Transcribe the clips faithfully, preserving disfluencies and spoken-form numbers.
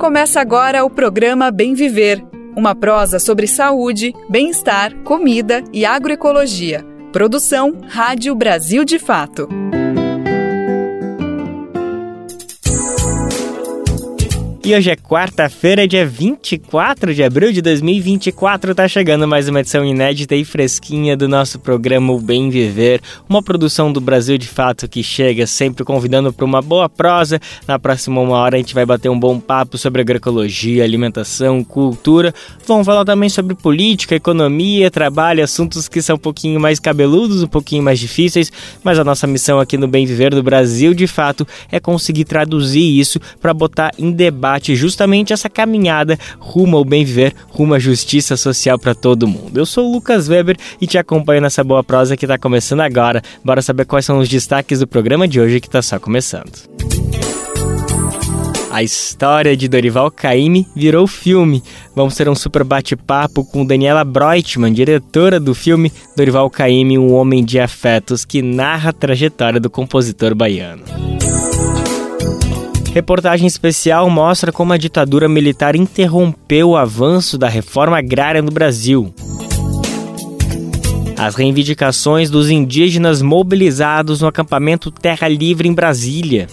Começa agora o programa Bem Viver, uma prosa sobre saúde, bem-estar, comida e agroecologia. Produção Rádio Brasil de Fato. E hoje é quarta-feira, dia vinte e quatro de abril de dois mil e vinte e quatro, tá chegando mais uma edição inédita e fresquinha do nosso programa O Bem Viver, uma produção do Brasil de Fato que chega sempre convidando para uma boa prosa. Na próxima uma hora a gente vai bater um bom papo sobre agroecologia, alimentação, cultura. Vamos falar também sobre política, economia, trabalho, assuntos que são um pouquinho mais cabeludos, um pouquinho mais difíceis, mas a nossa missão aqui no Bem Viver do Brasil de Fato é conseguir traduzir isso para botar em debate justamente essa caminhada rumo ao bem viver, rumo à justiça social para todo mundo. Eu sou o Lucas Weber e te acompanho nessa boa prosa que está começando agora. Bora saber quais são os destaques do programa de hoje que está só começando. A história de Dorival Caymmi virou filme. Vamos ter um super bate-papo com Daniela Breutmann, diretora do filme Dorival Caymmi, um homem de afetos, que narra a trajetória do compositor baiano. Reportagem especial mostra como a ditadura militar interrompeu o avanço da reforma agrária no Brasil. As reivindicações dos indígenas mobilizados no acampamento Terra Livre em Brasília.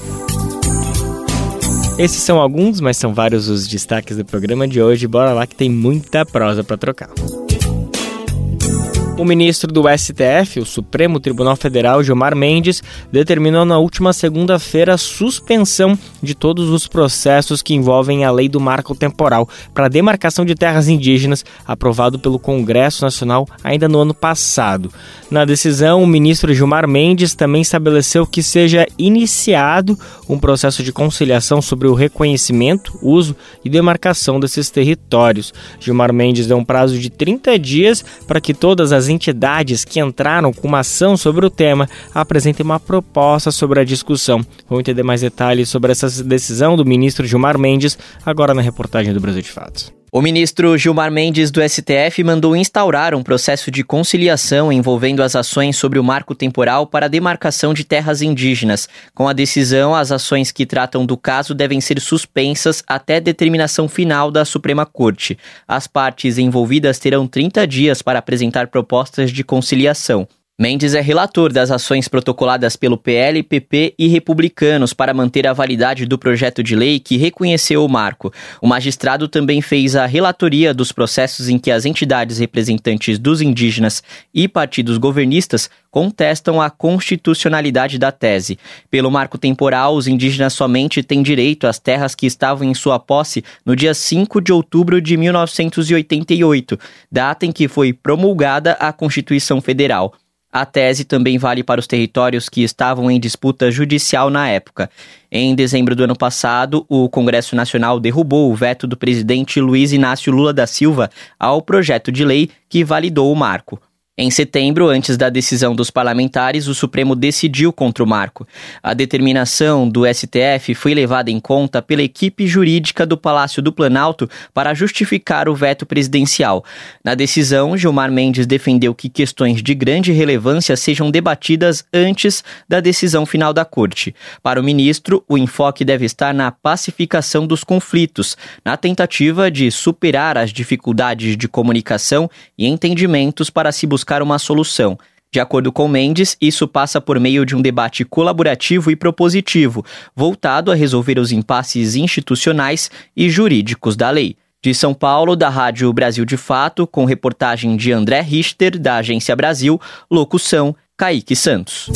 Esses são alguns, mas são vários os destaques do programa de hoje. Bora lá que tem muita prosa para trocar. O ministro do S T F, o Supremo Tribunal Federal, Gilmar Mendes, determinou na última segunda-feira a suspensão de todos os processos que envolvem a Lei do Marco Temporal para a demarcação de terras indígenas, aprovado pelo Congresso Nacional ainda no ano passado. Na decisão, o ministro Gilmar Mendes também estabeleceu que seja iniciado um processo de conciliação sobre o reconhecimento, uso e demarcação desses territórios. Gilmar Mendes deu um prazo de trinta dias para que todas as entidades que entraram com uma ação sobre o tema apresentem uma proposta sobre a discussão. Vamos entender mais detalhes sobre essa decisão do ministro Gilmar Mendes agora na reportagem do Brasil de Fato. O ministro Gilmar Mendes do S T F mandou instaurar um processo de conciliação envolvendo as ações sobre o marco temporal para a demarcação de terras indígenas. Com a decisão, as ações que tratam do caso devem ser suspensas até determinação final da Suprema Corte. As partes envolvidas terão trinta dias para apresentar propostas de conciliação. Mendes é relator das ações protocoladas pelo P L, P P e Republicanos para manter a validade do projeto de lei que reconheceu o marco. O magistrado também fez a relatoria dos processos em que as entidades representantes dos indígenas e partidos governistas contestam a constitucionalidade da tese. Pelo marco temporal, os indígenas somente têm direito às terras que estavam em sua posse no dia cinco de outubro de mil novecentos e oitenta e oito, data em que foi promulgada a Constituição Federal. A tese também vale para os territórios que estavam em disputa judicial na época. Em dezembro do ano passado, o Congresso Nacional derrubou o veto do presidente Luiz Inácio Lula da Silva ao projeto de lei que validou o marco. Em setembro, antes da decisão dos parlamentares, o Supremo decidiu contra o marco. A determinação do S T F foi levada em conta pela equipe jurídica do Palácio do Planalto para justificar o veto presidencial. Na decisão, Gilmar Mendes defendeu que questões de grande relevância sejam debatidas antes da decisão final da Corte. Para o ministro, o enfoque deve estar na pacificação dos conflitos, na tentativa de superar as dificuldades de comunicação e entendimentos para se buscar uma solução. De acordo com Mendes, isso passa por meio de um debate colaborativo e propositivo, voltado a resolver os impasses institucionais e jurídicos da lei. De São Paulo, da Rádio Brasil de Fato, com reportagem de André Richter, da Agência Brasil, locução Kaique Santos.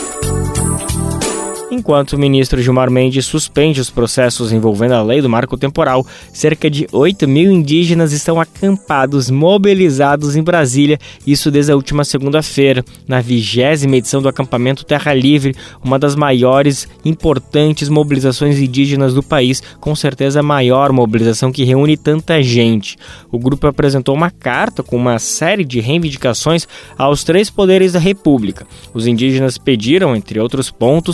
Enquanto o ministro Gilmar Mendes suspende os processos envolvendo a lei do marco temporal, cerca de oito mil indígenas estão acampados, mobilizados em Brasília, isso desde a última segunda-feira, na vigésima edição do acampamento Terra Livre, uma das maiores, importantes mobilizações indígenas do país, com certeza a maior mobilização que reúne tanta gente. O grupo apresentou uma carta com uma série de reivindicações aos três poderes da República. Os indígenas pediram, entre outros pontos, a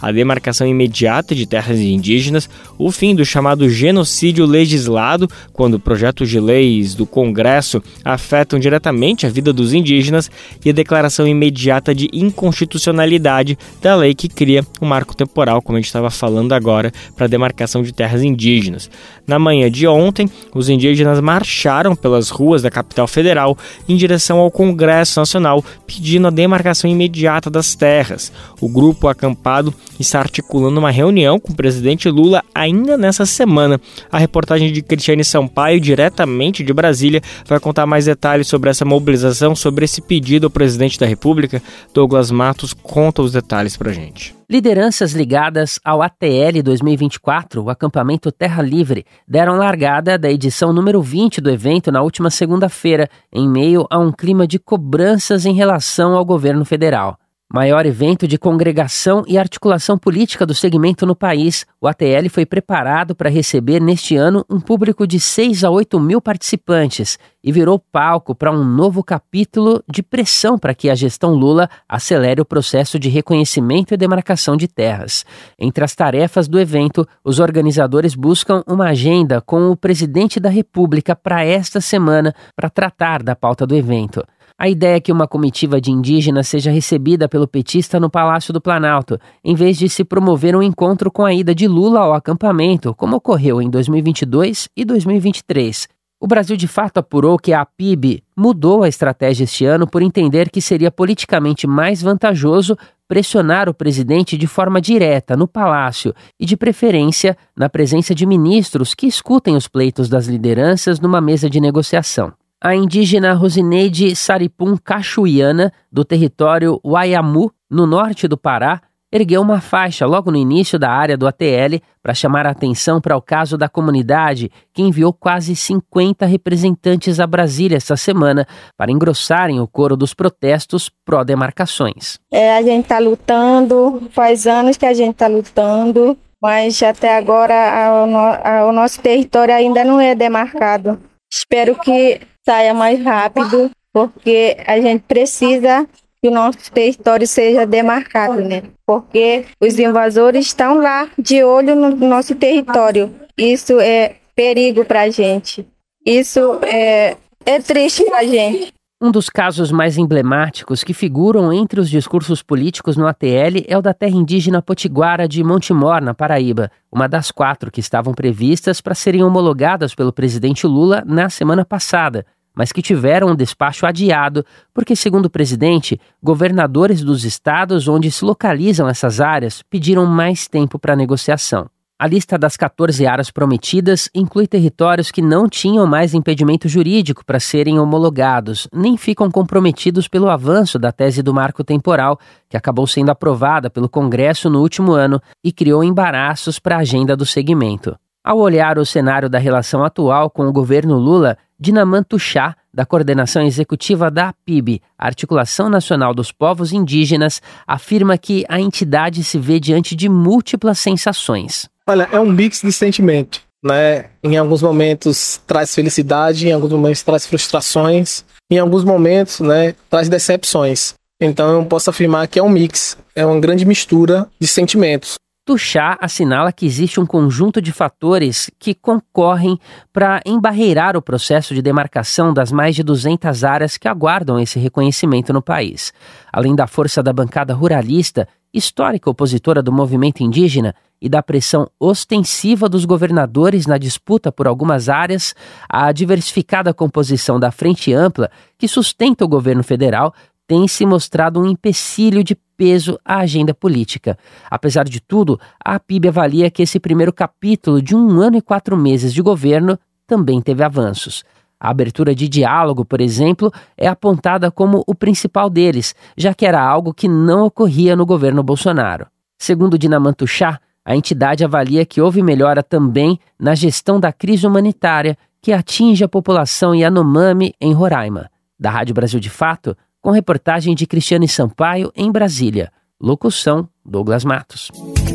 a demarcação imediata de terras indígenas, o fim do chamado genocídio legislado, quando projetos de leis do Congresso afetam diretamente a vida dos indígenas, e a declaração imediata de inconstitucionalidade da lei que cria o marco temporal, como a gente estava falando agora, para a demarcação de terras indígenas. Na manhã de ontem, os indígenas marcharam pelas ruas da capital federal em direção ao Congresso Nacional, pedindo a demarcação imediata das terras. O grupo acampado está articulando uma reunião com o presidente Lula ainda nessa semana. A reportagem de Cristiane Sampaio, diretamente de Brasília, vai contar mais detalhes sobre essa mobilização, sobre esse pedido ao presidente da República. Douglas Matos conta os detalhes pra gente. Lideranças ligadas ao A T L dois mil e vinte e quatro, o acampamento Terra Livre, deram largada da edição número vinte do evento na última segunda-feira, em meio a um clima de cobranças em relação ao governo federal. Maior evento de congregação e articulação política do segmento no país, o A T L foi preparado para receber neste ano um público de seis a oito mil participantes e virou palco para um novo capítulo de pressão para que a gestão Lula acelere o processo de reconhecimento e demarcação de terras. Entre as tarefas do evento, os organizadores buscam uma agenda com o presidente da República para esta semana para tratar da pauta do evento. A ideia é que uma comitiva de indígenas seja recebida pelo petista no Palácio do Planalto, em vez de se promover um encontro com a ida de Lula ao acampamento, como ocorreu em dois mil e vinte e dois e dois mil e vinte e três. O Brasil de Fato apurou que a P I B mudou a estratégia este ano por entender que seria politicamente mais vantajoso pressionar o presidente de forma direta no Palácio e, de preferência, na presença de ministros que escutem os pleitos das lideranças numa mesa de negociação. A indígena Rosineide Saripum Cachuiana, do território Waiamu, no norte do Pará, ergueu uma faixa logo no início da área do A T L para chamar a atenção para o caso da comunidade, que enviou quase cinquenta representantes a Brasília esta semana para engrossarem o coro dos protestos pró-demarcações. É, a gente está lutando, faz anos que a gente está lutando, mas até agora a, a, o nosso território ainda não é demarcado. Espero que saia mais rápido, porque a gente precisa que o nosso território seja demarcado, né? Porque os invasores estão lá de olho no nosso território. Isso é perigo para a gente. Isso é, é triste para a gente. Um dos casos mais emblemáticos que figuram entre os discursos políticos no A T L é o da terra indígena potiguara de Montemor, na Paraíba, uma das quatro que estavam previstas para serem homologadas pelo presidente Lula na semana passada, mas que tiveram um despacho adiado porque, segundo o presidente, governadores dos estados onde se localizam essas áreas pediram mais tempo para a negociação. A lista das quatorze áreas prometidas inclui territórios que não tinham mais impedimento jurídico para serem homologados, nem ficam comprometidos pelo avanço da tese do marco temporal, que acabou sendo aprovada pelo Congresso no último ano e criou embaraços para a agenda do segmento. Ao olhar o cenário da relação atual com o governo Lula, Dinaman Tuxá, da coordenação executiva da A P I B, Articulação Nacional dos Povos Indígenas, afirma que a entidade se vê diante de múltiplas sensações. Olha, é um mix de sentimento, né? Em alguns momentos traz felicidade, em alguns momentos traz frustrações, em alguns momentos, né, traz decepções. Então eu posso afirmar que é um mix, é uma grande mistura de sentimentos. Tuxá assinala que existe um conjunto de fatores que concorrem para embarreirar o processo de demarcação das mais de duzentas áreas que aguardam esse reconhecimento no país. Além da força da bancada ruralista, histórica opositora do movimento indígena, e da pressão ostensiva dos governadores na disputa por algumas áreas, a diversificada composição da Frente Ampla, que sustenta o governo federal, tem se mostrado um empecilho de peso à agenda política. Apesar de tudo, a P I B avalia que esse primeiro capítulo de um ano e quatro meses de governo também teve avanços. A abertura de diálogo, por exemplo, é apontada como o principal deles, já que era algo que não ocorria no governo Bolsonaro. Segundo Dinaman Tuxá, a entidade avalia que houve melhora também na gestão da crise humanitária que atinge a população Yanomami em Roraima. Da Rádio Brasil de Fato, com reportagem de Cristiane Sampaio em Brasília. Locução, Douglas Matos.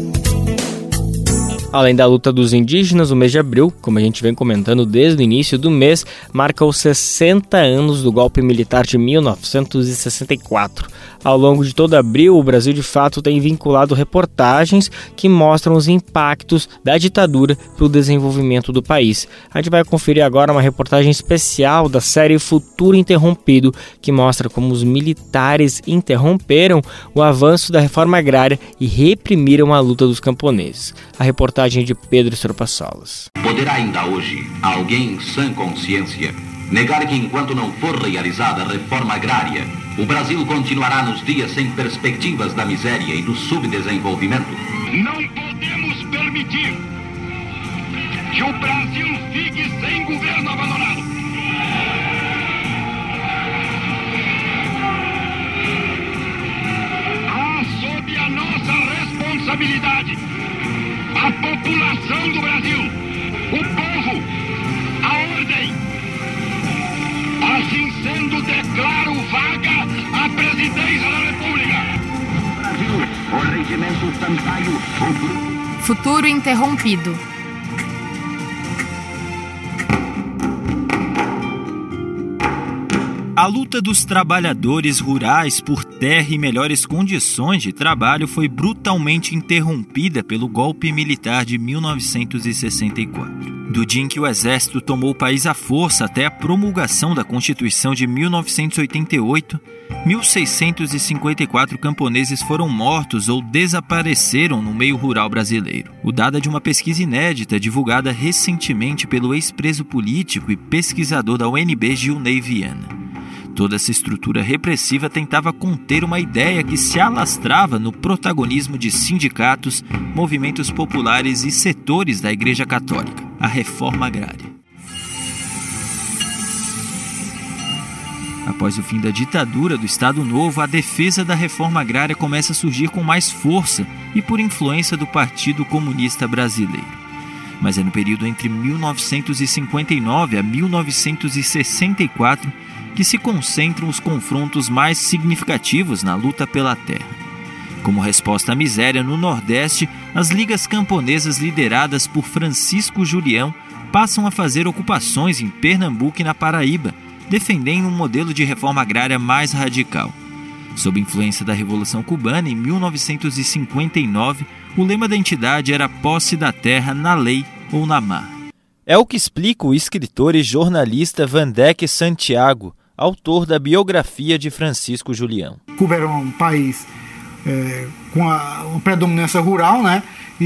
Além da luta dos indígenas, o mês de abril, como a gente vem comentando desde o início do mês, marca os sessenta anos do golpe militar de mil novecentos e sessenta e quatro. Ao longo de todo abril, o Brasil de Fato tem vinculado reportagens que mostram os impactos da ditadura para o desenvolvimento do país. A gente vai conferir agora uma reportagem especial da série Futuro Interrompido, que mostra como os militares interromperam o avanço da reforma agrária e reprimiram a luta dos camponeses. A reportagem de Pedro Sorpassolas. Poderá ainda hoje alguém em sã consciência negar que enquanto não for realizada a reforma agrária, o Brasil continuará nos dias sem perspectivas da miséria e do subdesenvolvimento? Não podemos permitir que o Brasil fique sem governo abandonado. Há sob a nossa responsabilidade a população do Brasil, o povo, a ordem. Assim sendo, declaro vaga a presidência da República. Brasil, o regimento Sampaio. Futuro Interrompido. A luta dos trabalhadores rurais por terra e melhores condições de trabalho foi brutalmente interrompida pelo golpe militar de mil novecentos e sessenta e quatro. Do dia em que o exército tomou o país à força até a promulgação da Constituição de mil novecentos e oitenta e oito, mil seiscentos e cinquenta e quatro camponeses foram mortos ou desapareceram no meio rural brasileiro. O dado é de uma pesquisa inédita divulgada recentemente pelo ex-preso político e pesquisador da U N B, Gilney Viana. Toda essa estrutura repressiva tentava conter uma ideia que se alastrava no protagonismo de sindicatos, movimentos populares e setores da Igreja Católica, a reforma agrária. Após o fim da ditadura do Estado Novo, a defesa da reforma agrária começa a surgir com mais força e por influência do Partido Comunista Brasileiro. Mas é no período entre mil novecentos e cinquenta e nove a mil novecentos e sessenta e quatro que se concentram os confrontos mais significativos na luta pela terra. Como resposta à miséria no Nordeste, as ligas camponesas lideradas por Francisco Julião passam a fazer ocupações em Pernambuco e na Paraíba, defendendo um modelo de reforma agrária mais radical. Sob influência da Revolução Cubana, em mil novecentos e cinquenta e nove, o lema da entidade era posse da terra na lei ou na mar. É o que explica o escritor e jornalista Vandeque Santiago, autor da biografia de Francisco Julião. Cuba era um país é, com a, uma predominância rural, né?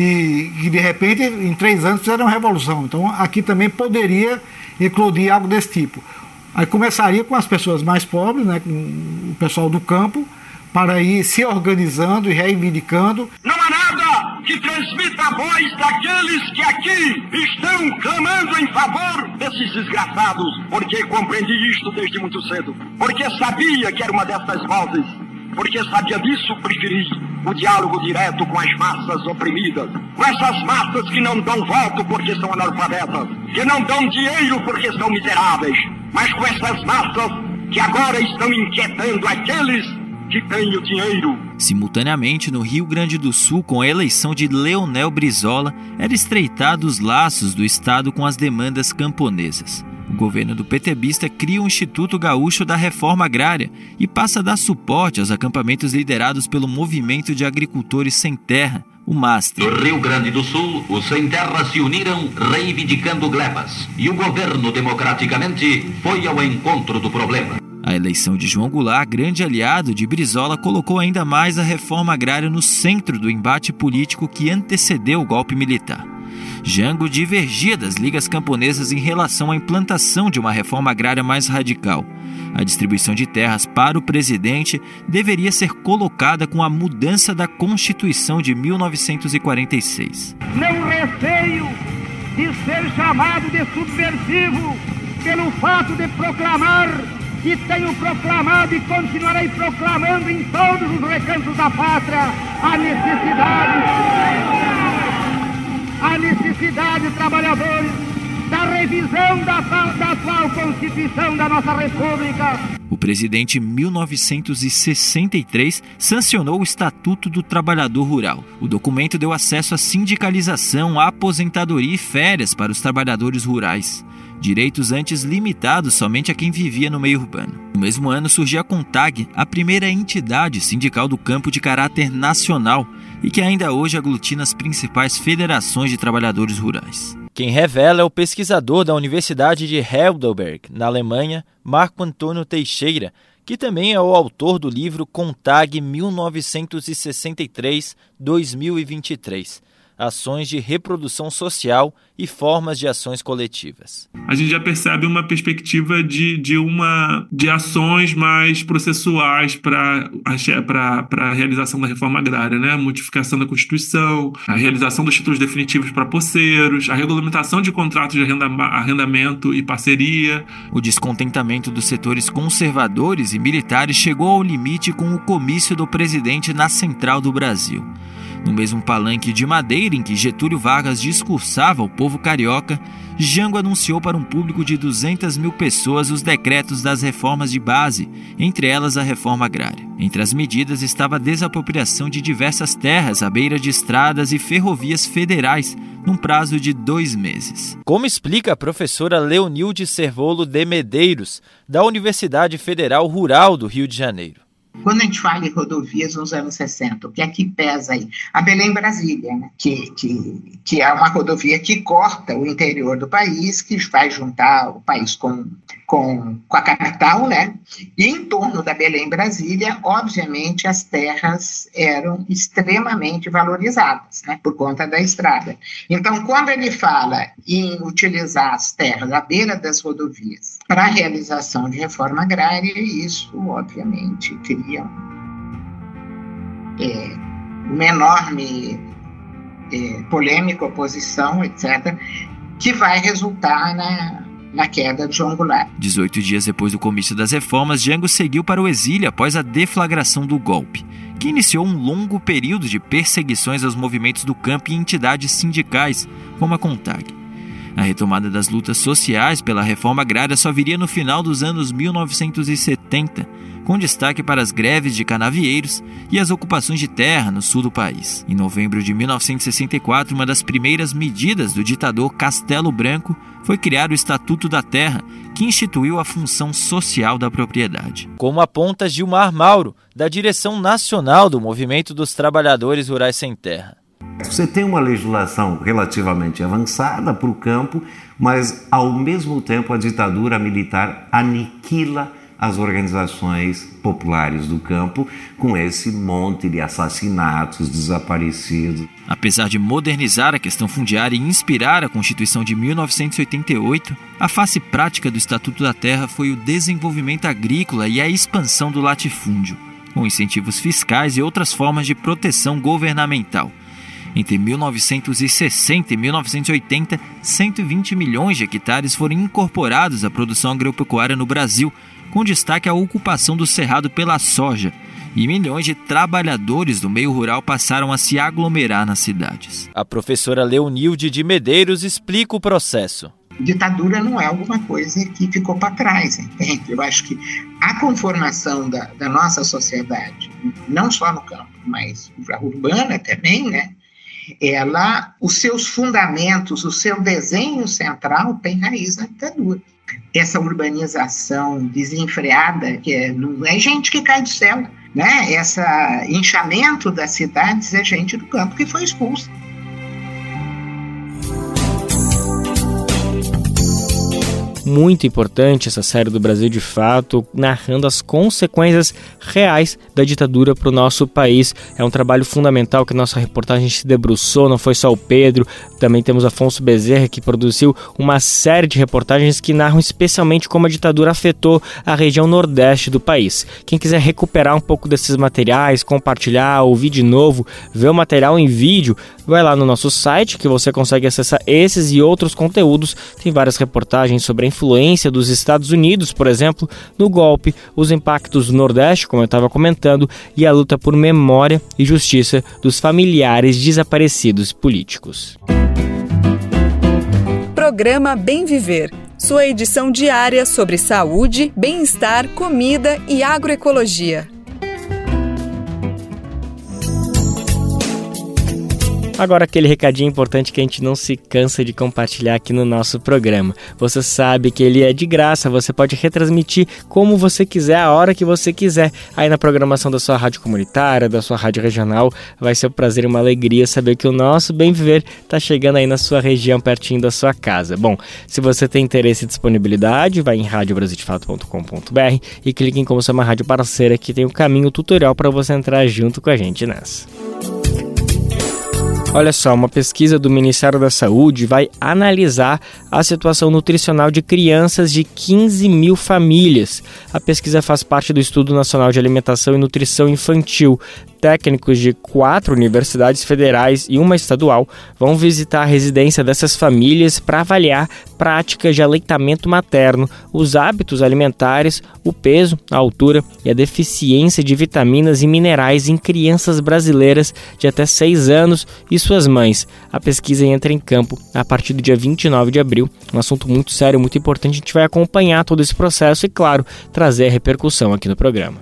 E, e de repente, em três anos, fizeram uma revolução. Então, aqui também poderia eclodir algo desse tipo. Aí começaria com as pessoas mais pobres, né? Com o pessoal do campo, para ir se organizando e reivindicando. Não há nada que transmita a voz daqueles que aqui estão clamando em favor desses desgraçados, porque compreendi isto desde muito cedo, porque sabia que era uma dessas vozes, porque sabia disso, preferi o diálogo direto com as massas oprimidas, com essas massas que não dão voto porque são analfabetas, que não dão dinheiro porque são miseráveis, mas com essas massas que agora estão inquietando aqueles que tem o dinheiro. Simultaneamente, no Rio Grande do Sul, com a eleição de Leonel Brizola, era estreitado os laços do Estado com as demandas camponesas. O governo do petebista cria o Instituto Gaúcho da Reforma Agrária e passa a dar suporte aos acampamentos liderados pelo Movimento de Agricultores Sem Terra, o MASTE. No Rio Grande do Sul, os sem terra se uniram reivindicando glebas e o governo, democraticamente, foi ao encontro do problema. A eleição de João Goulart, grande aliado de Brizola, colocou ainda mais a reforma agrária no centro do embate político que antecedeu o golpe militar. Jango divergia das ligas camponesas em relação à implantação de uma reforma agrária mais radical. A distribuição de terras para o presidente deveria ser colocada com a mudança da Constituição de mil novecentos e quarenta e seis. Não receio de ser chamado de subversivo pelo fato de proclamar, e tenho proclamado e continuarei proclamando em todos os recantos da pátria a necessidade, a necessidade, trabalhadores, da revisão da, da atual Constituição da nossa República. O presidente, em mil novecentos e sessenta e três, sancionou o Estatuto do Trabalhador Rural. O documento deu acesso à sindicalização, à aposentadoria e férias para os trabalhadores rurais. direitos antes limitados somente a quem vivia no meio urbano. No mesmo ano surgiu a CONTAG, a primeira entidade sindical do campo de caráter nacional e que ainda hoje aglutina as principais federações de trabalhadores rurais. Quem revela é o pesquisador da Universidade de Heidelberg, na Alemanha, Marco Antônio Teixeira, que também é o autor do livro CONTAG mil novecentos e sessenta e três a dois mil e vinte e três. Ações de reprodução social e formas de ações coletivas. A gente já percebe uma perspectiva de, de, uma, de ações mais processuais para a realização da reforma agrária, né? A modificação da Constituição, a realização dos títulos definitivos para posseiros, a regulamentação de contratos de arrendamento e parceria. O descontentamento dos setores conservadores e militares chegou ao limite com o comício do presidente na Central do Brasil. No mesmo palanque de Madeira em que Getúlio Vargas discursava ao povo carioca, Jango anunciou para um público de duzentas mil pessoas os decretos das reformas de base, entre elas a reforma agrária. Entre as medidas estava a desapropriação de diversas terras à beira de estradas e ferrovias federais, num prazo de dois meses. Como explica a professora Leonilde Cervolo de Medeiros, da Universidade Federal Rural do Rio de Janeiro. Quando a gente fala em rodovias nos anos sessenta, o que é que pesa aí? A Belém-Brasília, né? que, que, que é uma rodovia que corta o interior do país, que vai juntar o país com, com, com a capital, né? E em torno da Belém-Brasília, obviamente, as terras eram extremamente valorizadas, né? Por conta da estrada. Então, quando ele fala em utilizar as terras à beira das rodovias para a realização de reforma agrária, isso, obviamente, cria É, uma enorme é, polêmica, oposição, etcétera, que vai resultar na, na queda de João Goulart. dezoito dias depois do comício das reformas, Jango seguiu para o exílio após a deflagração do golpe, que iniciou um longo período de perseguições aos movimentos do campo e entidades sindicais, como a CONTAG. A retomada das lutas sociais pela reforma agrária só viria no final dos anos mil novecentos e setenta, com destaque para as greves de canavieiros e as ocupações de terra no sul do país. Em novembro de mil novecentos e sessenta e quatro, uma das primeiras medidas do ditador Castelo Branco foi criar o Estatuto da Terra, que instituiu a função social da propriedade. Como aponta Gilmar Mauro, da direção nacional do Movimento dos Trabalhadores Rurais Sem Terra. Você tem uma legislação relativamente avançada para o campo, mas, ao mesmo tempo, a ditadura militar aniquila as organizações populares do campo com esse monte de assassinatos, desaparecidos. Apesar de modernizar a questão fundiária e inspirar a Constituição de mil novecentos e oitenta e oito, a face prática do Estatuto da Terra foi o desenvolvimento agrícola e a expansão do latifúndio, com incentivos fiscais e outras formas de proteção governamental. Entre mil novecentos e sessenta e mil novecentos e oitenta, cento e vinte milhões de hectares foram incorporados à produção agropecuária no Brasil, com destaque à ocupação do cerrado pela soja, e milhões de trabalhadores do meio rural passaram a se aglomerar nas cidades. A professora Leonilde de Medeiros explica o processo. Ditadura não é alguma coisa que ficou para trás, entende? Eu acho que a conformação da, da nossa sociedade, não só no campo, mas urbana também, né? Ela, os seus fundamentos, o seu desenho central tem raiz na ditadura. Essa urbanização desenfreada, que é, não é gente que cai do céu, né? Esse inchamento das cidades é gente do campo que foi expulsa. Muito importante essa série do Brasil de Fato, narrando as consequências reais da ditadura para o nosso país. É um trabalho fundamental que a nossa reportagem se debruçou, não foi só o Pedro, também temos Afonso Bezerra, que produziu uma série de reportagens que narram especialmente como a ditadura afetou a região nordeste do país. Quem quiser recuperar um pouco desses materiais, compartilhar, ouvir de novo, ver o material em vídeo, vai lá no nosso site que você consegue acessar esses e outros conteúdos. Tem várias reportagens sobre a influência dos Estados Unidos, por exemplo, no golpe, os impactos do Nordeste, como eu estava comentando, e a luta por memória e justiça dos familiares desaparecidos políticos. Programa Bem Viver, sua edição diária sobre saúde, bem-estar, comida e agroecologia. Agora aquele recadinho importante que a gente não se cansa de compartilhar aqui no nosso programa. Você sabe que ele é de graça, você pode retransmitir como você quiser, a hora que você quiser. Aí na programação da sua rádio comunitária, da sua rádio regional, vai ser um prazer e uma alegria saber que o nosso Bem Viver está chegando aí na sua região, pertinho da sua casa. Bom, se você tem interesse e disponibilidade, vai em rádio brasil de fato ponto com ponto b r e clique em como ser uma rádio parceira, que tem um caminho tutorial para você entrar junto com a gente nessa. Olha só, uma pesquisa do Ministério da Saúde vai analisar a situação nutricional de crianças de quinze mil famílias. A pesquisa faz parte do Estudo Nacional de Alimentação e Nutrição Infantil. Técnicos de quatro universidades federais e uma estadual vão visitar a residência dessas famílias para avaliar práticas de aleitamento materno, os hábitos alimentares, o peso, a altura e a deficiência de vitaminas e minerais em crianças brasileiras de até seis anos e suas mães. A pesquisa entra em campo a partir do dia vinte e nove de abril. Um assunto muito sério, muito importante. A gente vai acompanhar todo esse processo e, claro, trazer a repercussão aqui no programa.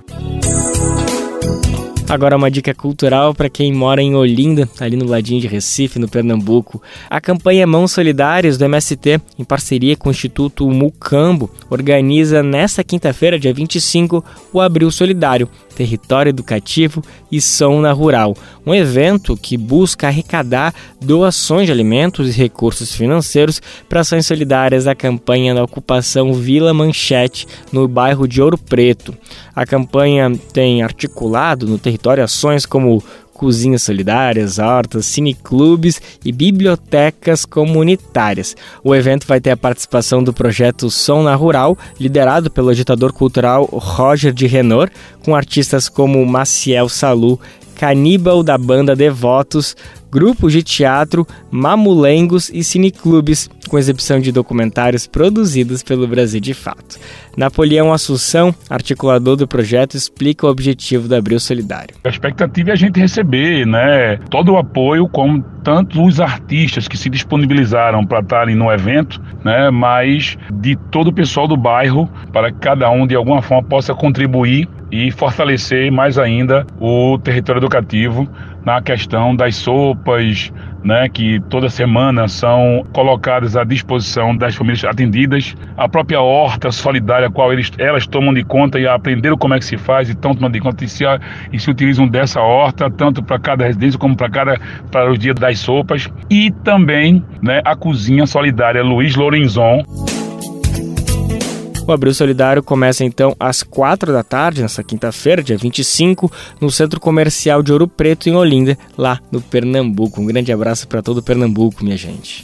Agora uma dica cultural para quem mora em Olinda, ali no ladinho de Recife, no Pernambuco. A campanha Mãos Solidárias do M S T, em parceria com o Instituto Mucambo, organiza nesta quinta-feira, dia vinte e cinco, o Abril Solidário, Território Educativo e Som na Rural. Um evento que busca arrecadar doações de alimentos e recursos financeiros para ações solidárias da campanha da ocupação Vila Manchete, no bairro de Ouro Preto. A campanha tem articulado no território ações como cozinhas solidárias, hortas, cineclubes e bibliotecas comunitárias. O evento vai ter a participação do projeto Som na Rural, liderado pelo agitador cultural Roger de Renor, com artistas como Maciel Salu, Caníbal da banda Devotos, grupos de teatro, mamulengos e cineclubes, com exibição de documentários produzidos pelo Brasil de Fato. Napoleão Assunção, articulador do projeto, explica o objetivo do Abril Solidário. A expectativa é a gente receber, né, todo o apoio, como tanto os artistas que se disponibilizaram para estarem no evento, né, mas de todo o pessoal do bairro, para que cada um de alguma forma possa contribuir e fortalecer mais ainda o território educativo na questão das sopas, né, que toda semana são colocadas à disposição das famílias atendidas, a própria horta solidária, a qual eles, elas tomam de conta e aprenderam como é que se faz, e estão tomando de conta e se, e se utilizam dessa horta, tanto para cada residência como para cada para o dia das sopas, e também, né, a cozinha solidária Luiz Lorenzon. O Abril Solidário começa então às quatro da tarde, nesta quinta-feira, dia vinte e cinco, no Centro Comercial de Ouro Preto, em Olinda, lá no Pernambuco. Um grande abraço para todo o Pernambuco, minha gente.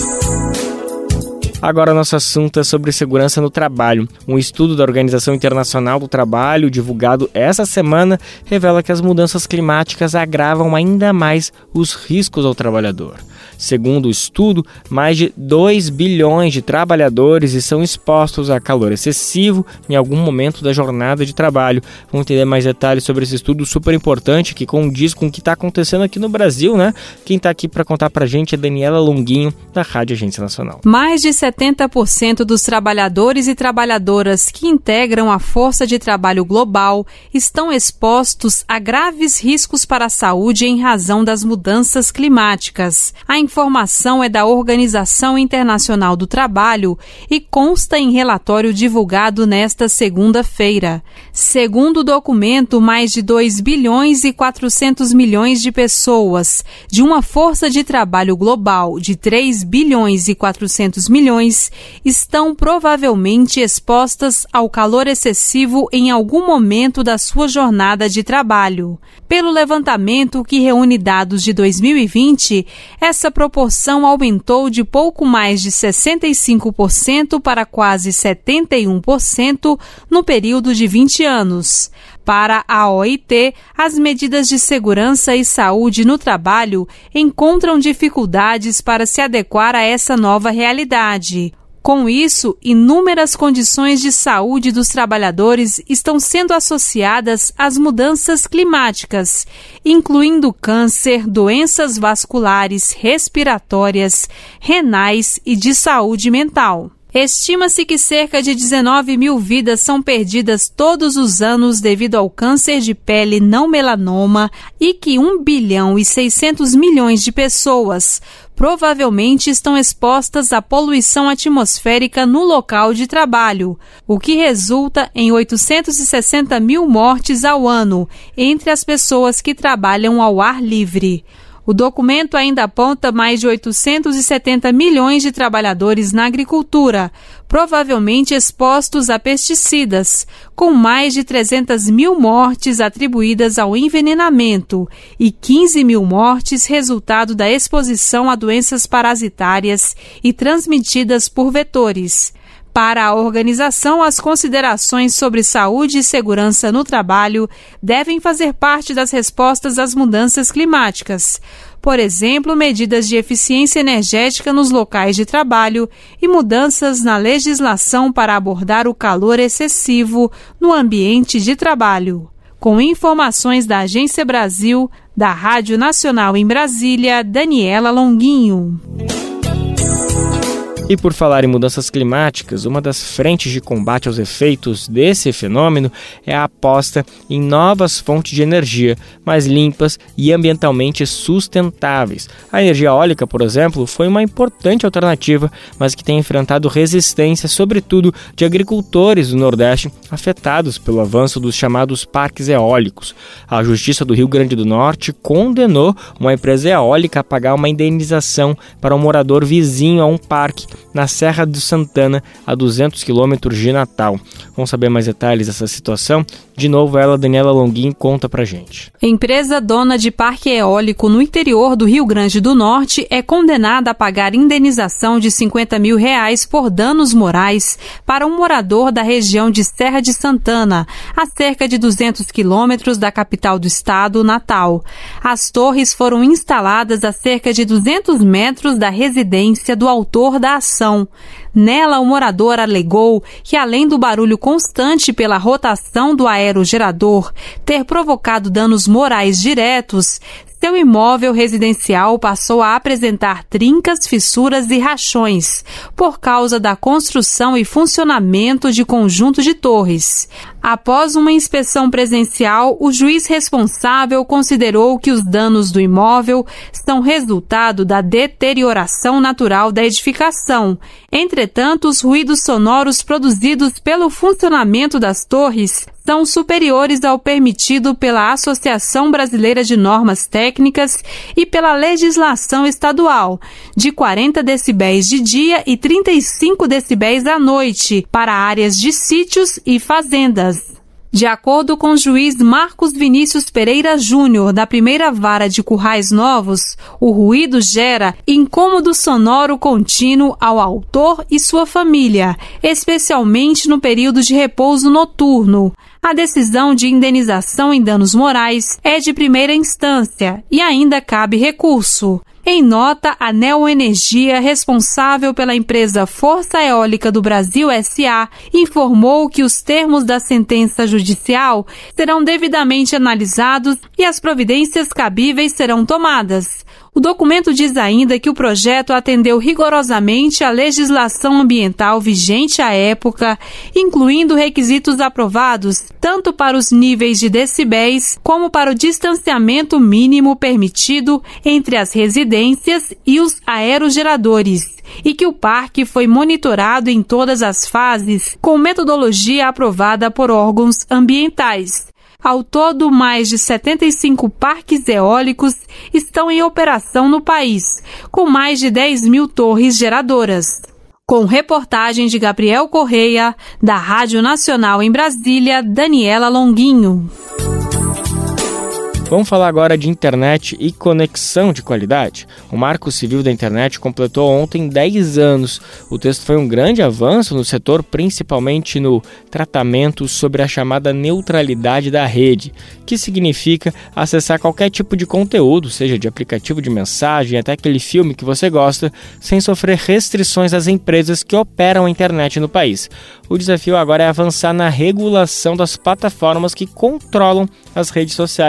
Agora nosso assunto é sobre segurança no trabalho. Um estudo da Organização Internacional do Trabalho, divulgado essa semana, revela que as mudanças climáticas agravam ainda mais os riscos ao trabalhador. Segundo o estudo, mais de dois bilhões de trabalhadores estão expostos a calor excessivo em algum momento da jornada de trabalho. Vamos entender mais detalhes sobre esse estudo super importante que condiz com o que está acontecendo aqui no Brasil, né? Quem está aqui para contar para a gente é Daniela Longuinho, da Rádio Agência Nacional. Mais de setenta por cento dos trabalhadores e trabalhadoras que integram a força de trabalho global estão expostos a graves riscos para a saúde em razão das mudanças climáticas. A informação é da Organização Internacional do Trabalho e consta em relatório divulgado nesta segunda-feira. Segundo o documento, mais de dois bilhões e quatrocentos milhões de pessoas, de uma força de trabalho global de três bilhões e quatrocentos milhões, estão provavelmente expostas ao calor excessivo em algum momento da sua jornada de trabalho. Pelo levantamento que reúne dados de dois mil e vinte, essa proporção aumentou de pouco mais de sessenta e cinco por cento para quase setenta e um por cento no período de vinte anos. Para a O I T, as medidas de segurança e saúde no trabalho encontram dificuldades para se adequar a essa nova realidade. Com isso, inúmeras condições de saúde dos trabalhadores estão sendo associadas às mudanças climáticas, incluindo câncer, doenças vasculares, respiratórias, renais e de saúde mental. Estima-se que cerca de dezenove mil vidas são perdidas todos os anos devido ao câncer de pele não melanoma e que um bilhão e seiscentos milhões de pessoas provavelmente estão expostas à poluição atmosférica no local de trabalho, o que resulta em oitocentos e sessenta mil mortes ao ano entre as pessoas que trabalham ao ar livre. O documento ainda aponta mais de oitocentos e setenta milhões de trabalhadores na agricultura, provavelmente expostos a pesticidas, com mais de trezentas mil mortes atribuídas ao envenenamento e quinze mil mortes resultado da exposição a doenças parasitárias e transmitidas por vetores. Para a organização, as considerações sobre saúde e segurança no trabalho devem fazer parte das respostas às mudanças climáticas. Por exemplo, medidas de eficiência energética nos locais de trabalho e mudanças na legislação para abordar o calor excessivo no ambiente de trabalho. Com informações da Agência Brasil, da Rádio Nacional em Brasília, Daniela Longuinho. E por falar em mudanças climáticas, uma das frentes de combate aos efeitos desse fenômeno é a aposta em novas fontes de energia, mais limpas e ambientalmente sustentáveis. A energia eólica, por exemplo, foi uma importante alternativa, mas que tem enfrentado resistência, sobretudo de agricultores do Nordeste, afetados pelo avanço dos chamados parques eólicos. A Justiça do Rio Grande do Norte condenou uma empresa eólica a pagar uma indenização para um morador vizinho a um parque na Serra do Santana, a duzentos quilômetros de Natal. Vamos saber mais detalhes dessa situação? De novo, ela, Daniela Longuinho, conta pra gente. Empresa dona de parque eólico no interior do Rio Grande do Norte é condenada a pagar indenização de cinquenta mil reais por danos morais para um morador da região de Serra de Santana, a cerca de duzentos quilômetros da capital do estado, Natal. As torres foram instaladas a cerca de duzentos metros da residência do autor da ação. Nela, o morador alegou que, além do barulho constante pela rotação do aerogerador ter provocado danos morais diretos, seu imóvel residencial passou a apresentar trincas, fissuras e rachões por causa da construção e funcionamento de conjunto de torres. Após uma inspeção presencial, o juiz responsável considerou que os danos do imóvel são resultado da deterioração natural da edificação. Entretanto, os ruídos sonoros produzidos pelo funcionamento das torres são superiores ao permitido pela Associação Brasileira de Normas Técnicas e pela legislação estadual, de quarenta decibéis de dia e trinta e cinco decibéis à noite, para áreas de sítios e fazendas. De acordo com o juiz Marcos Vinícius Pereira Júnior, da primeira vara de Currais Novos, o ruído gera incômodo sonoro contínuo ao autor e sua família, especialmente no período de repouso noturno. A decisão de indenização em danos morais é de primeira instância e ainda cabe recurso. Em nota, a Neoenergia, responsável pela empresa Força Eólica do Brasil S A, informou que os termos da sentença judicial serão devidamente analisados e as providências cabíveis serão tomadas. O documento diz ainda que o projeto atendeu rigorosamente à legislação ambiental vigente à época, incluindo requisitos aprovados tanto para os níveis de decibéis como para o distanciamento mínimo permitido entre as residências e os aerogeradores, e que o parque foi monitorado em todas as fases com metodologia aprovada por órgãos ambientais. Ao todo, mais de setenta e cinco parques eólicos estão em operação no país, com mais de dez mil torres geradoras. Com reportagem de Gabriel Correia, da Rádio Nacional em Brasília, Daniela Longuinho. Vamos falar agora de internet e conexão de qualidade. O Marco Civil da Internet completou ontem dez anos. O texto foi um grande avanço no setor, principalmente no tratamento sobre a chamada neutralidade da rede, que significa acessar qualquer tipo de conteúdo, seja de aplicativo de mensagem até aquele filme que você gosta, sem sofrer restrições às empresas que operam a internet no país. O desafio agora é avançar na regulação das plataformas que controlam as redes sociais,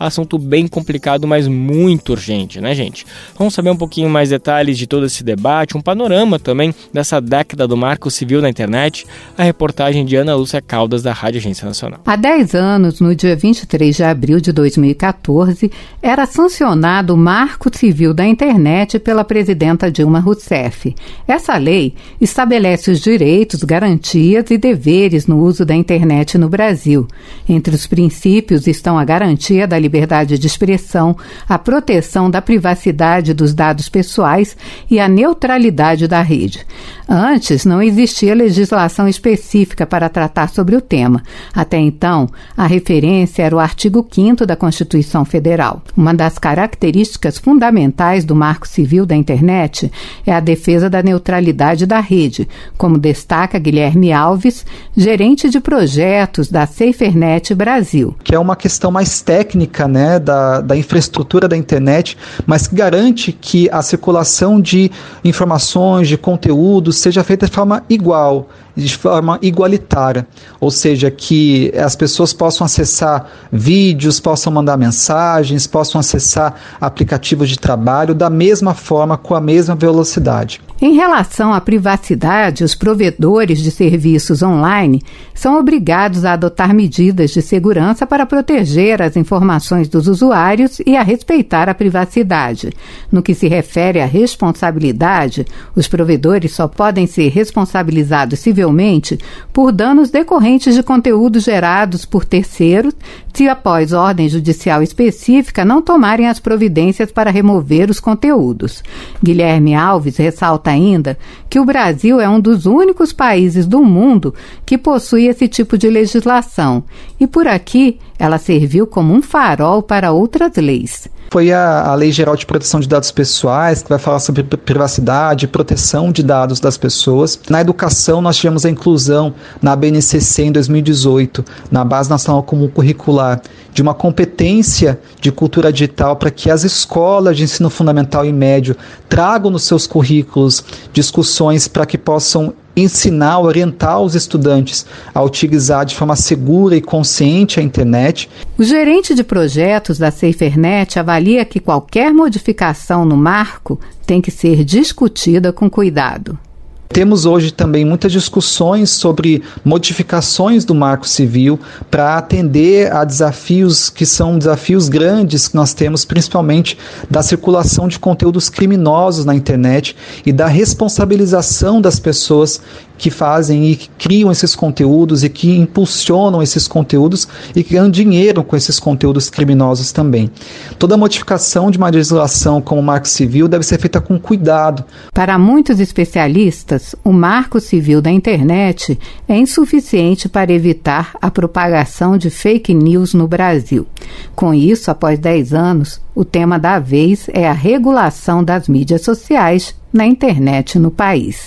Assunto bem complicado, mas muito urgente, né, gente? Vamos saber um pouquinho mais detalhes de todo esse debate, um panorama também dessa década do Marco Civil da internet, a reportagem de Ana Lúcia Caldas, da Rádio Agência Nacional. Há dez anos, no dia vinte e três de abril de dois mil e quatorze, era sancionado o Marco Civil da internet pela presidenta Dilma Rousseff. Essa lei estabelece os direitos, garantias e deveres no uso da internet no Brasil. Entre os princípios estão a garantia da liberdade de expressão, a proteção da privacidade dos dados pessoais e a neutralidade da rede. Antes, não existia legislação específica para tratar sobre o tema. Até então, a referência era o artigo quinto da Constituição Federal. Uma das características fundamentais do Marco Civil da internet é a defesa da neutralidade da rede, como destaca Guilherme Alves, gerente de projetos da SaferNet Brasil. Que é uma questão mais técnica, né, da, da infraestrutura da internet, mas que garante que a circulação de informações, de conteúdos, seja feita de forma igual, de forma igualitária, ou seja, que as pessoas possam acessar vídeos, possam mandar mensagens, possam acessar aplicativos de trabalho da mesma forma, com a mesma velocidade. Em relação à privacidade, os provedores de serviços online são obrigados a adotar medidas de segurança para proteger as informações dos usuários e a respeitar a privacidade. No que se refere à responsabilidade, os provedores só podem ser responsabilizados civilmente por danos decorrentes de conteúdos gerados por terceiros, se após ordem judicial específica não tomarem as providências para remover os conteúdos. Guilherme Alves ressalta ainda que o Brasil é um dos únicos países do mundo que possui esse tipo de legislação e, por aqui, ela serviu como um farol para outras leis. Foi a, a Lei Geral de Proteção de Dados Pessoais, que vai falar sobre privacidade e proteção de dados das pessoas. Na educação, nós tivemos a inclusão na B N C C em dois mil e dezoito, na Base Nacional Comum Curricular, de uma competência de cultura digital para que as escolas de ensino fundamental e médio tragam nos seus currículos discussões para que possam ensinar, orientar os estudantes a utilizar de forma segura e consciente a internet. O gerente de projetos da SaferNet avalia que qualquer modificação no marco tem que ser discutida com cuidado. Temos hoje também muitas discussões sobre modificações do Marco Civil para atender a desafios que são desafios grandes que nós temos, principalmente da circulação de conteúdos criminosos na internet e da responsabilização das pessoas que fazem e que criam esses conteúdos e que impulsionam esses conteúdos e que ganham dinheiro com esses conteúdos criminosos também. Toda modificação de uma legislação como o Marco Civil deve ser feita com cuidado. Para muitos especialistas, o Marco Civil da internet é insuficiente para evitar a propagação de fake news no Brasil. Com isso, após dez anos, o tema da vez é a regulação das mídias sociais na internet no país.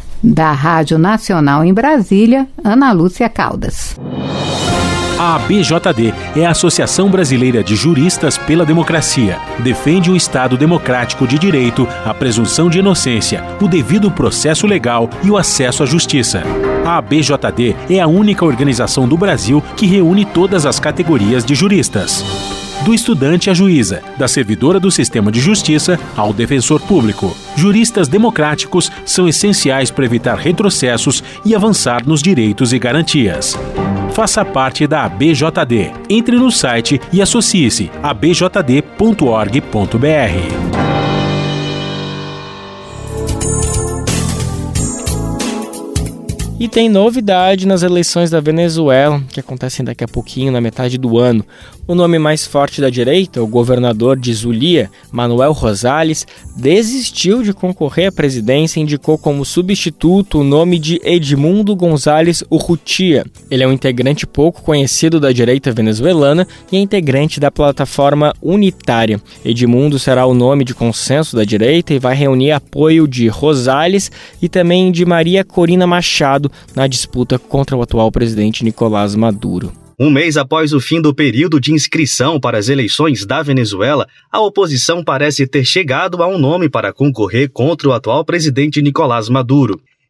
Da Rádio Nacional em Brasília, Ana Lúcia Caldas. A A B J D é a Associação Brasileira de Juristas pela Democracia. Defende o Estado democrático de direito, a presunção de inocência, o devido processo legal e o acesso à justiça. A A B J D é a única organização do Brasil que reúne todas as categorias de juristas. Do estudante à juíza, da servidora do sistema de justiça ao defensor público. Juristas democráticos são essenciais para evitar retrocessos e avançar nos direitos e garantias. Faça parte da A B J D. Entre no site e associe-se a b j d ponto org ponto b r. E tem novidade nas eleições da Venezuela, que acontecem daqui a pouquinho, na metade do ano. O nome mais forte da direita, o governador de Zulia, Manuel Rosales, desistiu de concorrer à presidência e indicou como substituto o nome de Edmundo González Urrutia. Ele é um integrante pouco conhecido da direita venezuelana e é integrante da plataforma Unitária. Edmundo será o nome de consenso da direita e vai reunir apoio de Rosales e também de Maria Corina Machado na disputa contra o atual presidente Nicolás Maduro. Um mês após o fim do período de inscrição para as eleições da Venezuela, a oposição parece ter chegado a um nome para concorrer contra o atual presidente Nicolás Maduro.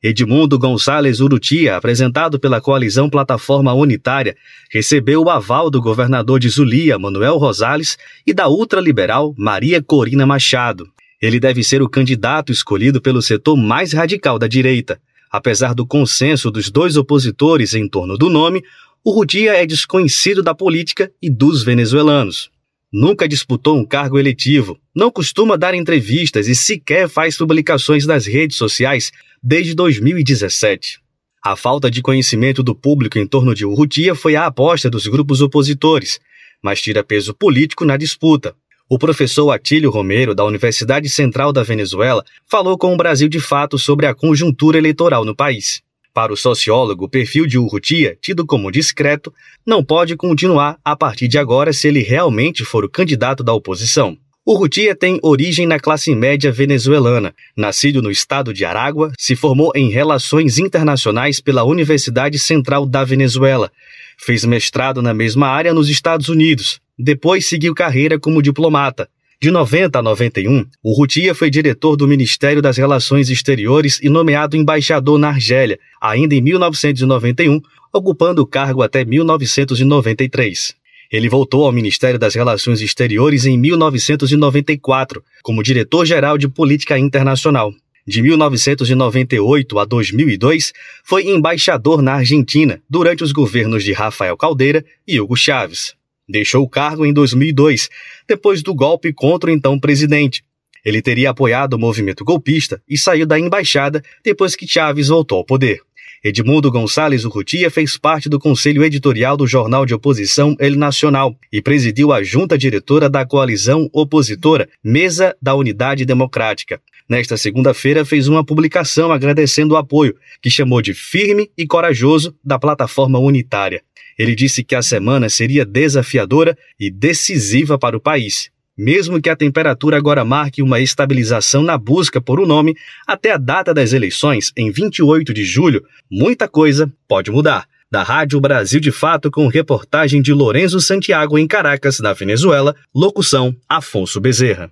Edmundo Gonçalves Urrutia, apresentado pela coalizão Plataforma Unitária, recebeu o aval do governador de Zulia, Manuel Rosales, e da ultraliberal Maria Corina Machado. Ele deve ser o candidato escolhido pelo setor mais radical da direita. Apesar do consenso dos dois opositores em torno do nome, Urrutia é desconhecido da política e dos venezuelanos. Nunca disputou um cargo eletivo, não costuma dar entrevistas e sequer faz publicações nas redes sociais desde dois mil e dezessete. A falta de conhecimento do público em torno de Urrutia foi a aposta dos grupos opositores, mas tira peso político na disputa. O professor Atílio Romero, da Universidade Central da Venezuela, falou com o Brasil de Fato sobre a conjuntura eleitoral no país. Para o sociólogo, o perfil de Urrutia, tido como discreto, não pode continuar a partir de agora se ele realmente for o candidato da oposição. Urrutia tem origem na classe média venezuelana. Nascido no estado de Aragua, se formou em Relações Internacionais pela Universidade Central da Venezuela. Fez mestrado na mesma área nos Estados Unidos. Depois seguiu carreira como diplomata. De noventa a noventa e um, Urrutia foi diretor do Ministério das Relações Exteriores e nomeado embaixador na Argélia, ainda em mil novecentos e noventa e um, ocupando o cargo até mil novecentos e noventa e três. Ele voltou ao Ministério das Relações Exteriores em mil novecentos e noventa e quatro, como diretor-geral de Política Internacional. De mil novecentos e noventa e oito a dois mil e dois, foi embaixador na Argentina, durante os governos de Rafael Caldeira e Hugo Chávez. Deixou o cargo em dois mil e dois, depois do golpe contra o então presidente. Ele teria apoiado o movimento golpista e saiu da embaixada depois que Chávez voltou ao poder. Edmundo Gonçalves Urrutia fez parte do conselho editorial do jornal de oposição El Nacional e presidiu a junta diretora da coalizão opositora Mesa da Unidade Democrática. Nesta segunda-feira fez uma publicação agradecendo o apoio, que chamou de firme e corajoso, da plataforma unitária. Ele disse que a semana seria desafiadora e decisiva para o país. Mesmo que a temperatura agora marque uma estabilização na busca por um nome, até a data das eleições, em vinte e oito de julho, muita coisa pode mudar. Da Rádio Brasil de Fato, com reportagem de Lorenzo Santiago em Caracas, na Venezuela, locução Afonso Bezerra.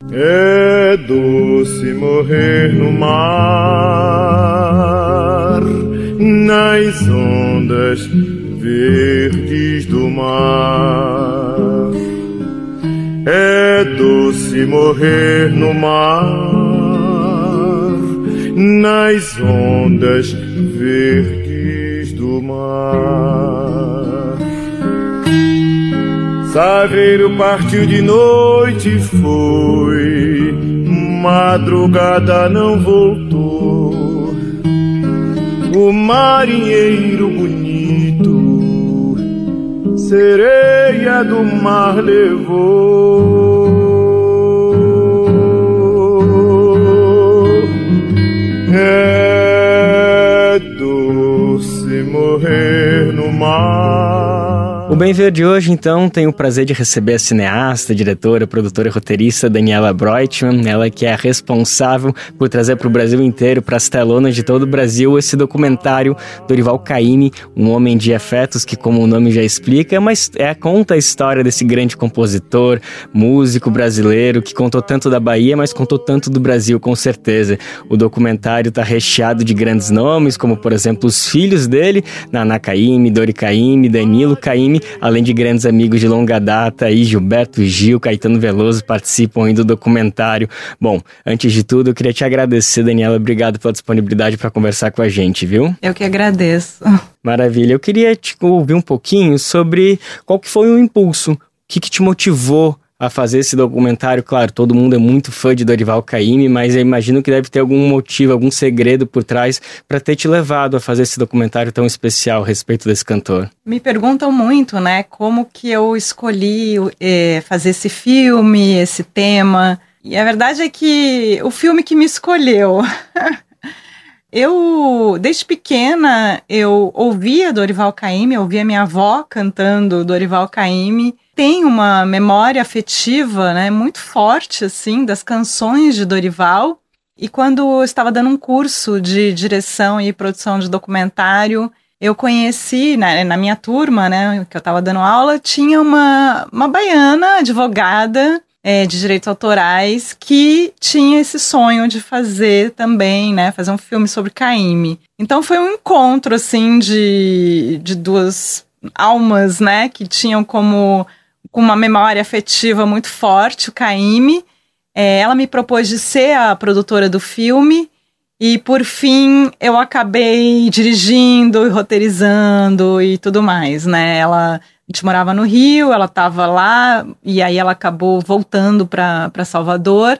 É doce morrer no mar, nas ondas verdes do mar. É doce morrer no mar, nas ondas verdes do mar. Saveiro partiu de noite, foi, madrugada não voltou. O marinheiro bonito, sereia do mar levou. É doce morrer no mar. O Bem Ver de hoje, então, tem o prazer de receber a cineasta, diretora, produtora e roteirista Daniela Breutmann, ela que é a responsável por trazer para o Brasil inteiro, para as telonas de todo o Brasil, esse documentário Dorival Caymmi, um homem de afetos, que, como o nome já explica, mas é, conta a história desse grande compositor, músico brasileiro, que contou tanto da Bahia, mas contou tanto do Brasil, com certeza. O documentário está recheado de grandes nomes, como, por exemplo, os filhos dele, Naná Caymmi, Dori Caymmi, Danilo Caymmi, além de grandes amigos de longa data, aí Gilberto Gil, Caetano Veloso participam aí do documentário. Bom, antes de tudo, eu queria te agradecer, Daniela, obrigado pela disponibilidade para conversar com a gente, viu? Eu que agradeço. Maravilha, eu queria te ouvir um pouquinho sobre qual que foi o impulso, o que, que te motivou a fazer esse documentário. Claro, todo mundo é muito fã de Dorival Caymmi, mas eu imagino que deve ter algum motivo, algum segredo por trás para ter te levado a fazer esse documentário tão especial a respeito desse cantor. Me perguntam muito, né, como que eu escolhi é, fazer esse filme, esse tema. E a verdade é que o filme que me escolheu... Eu, desde pequena, eu ouvia Dorival Caymmi, eu ouvia minha avó cantando Dorival Caymmi. Tem uma memória afetiva, né, muito forte, assim, das canções de Dorival. E quando eu estava dando um curso de direção e produção de documentário, eu conheci, né, na minha turma, né, que eu estava dando aula, tinha uma, uma baiana, advogada, é, de direitos autorais que tinha esse sonho de fazer também, né, fazer um filme sobre Caymmi. Então foi um encontro, assim, de, de duas almas, né, que tinham como com uma memória afetiva muito forte, o Caymmi. É, ela me propôs de ser a produtora do filme e, por fim, eu acabei dirigindo e roteirizando e tudo mais, né? Ela, a gente morava no Rio, ela estava lá e aí ela acabou voltando para Salvador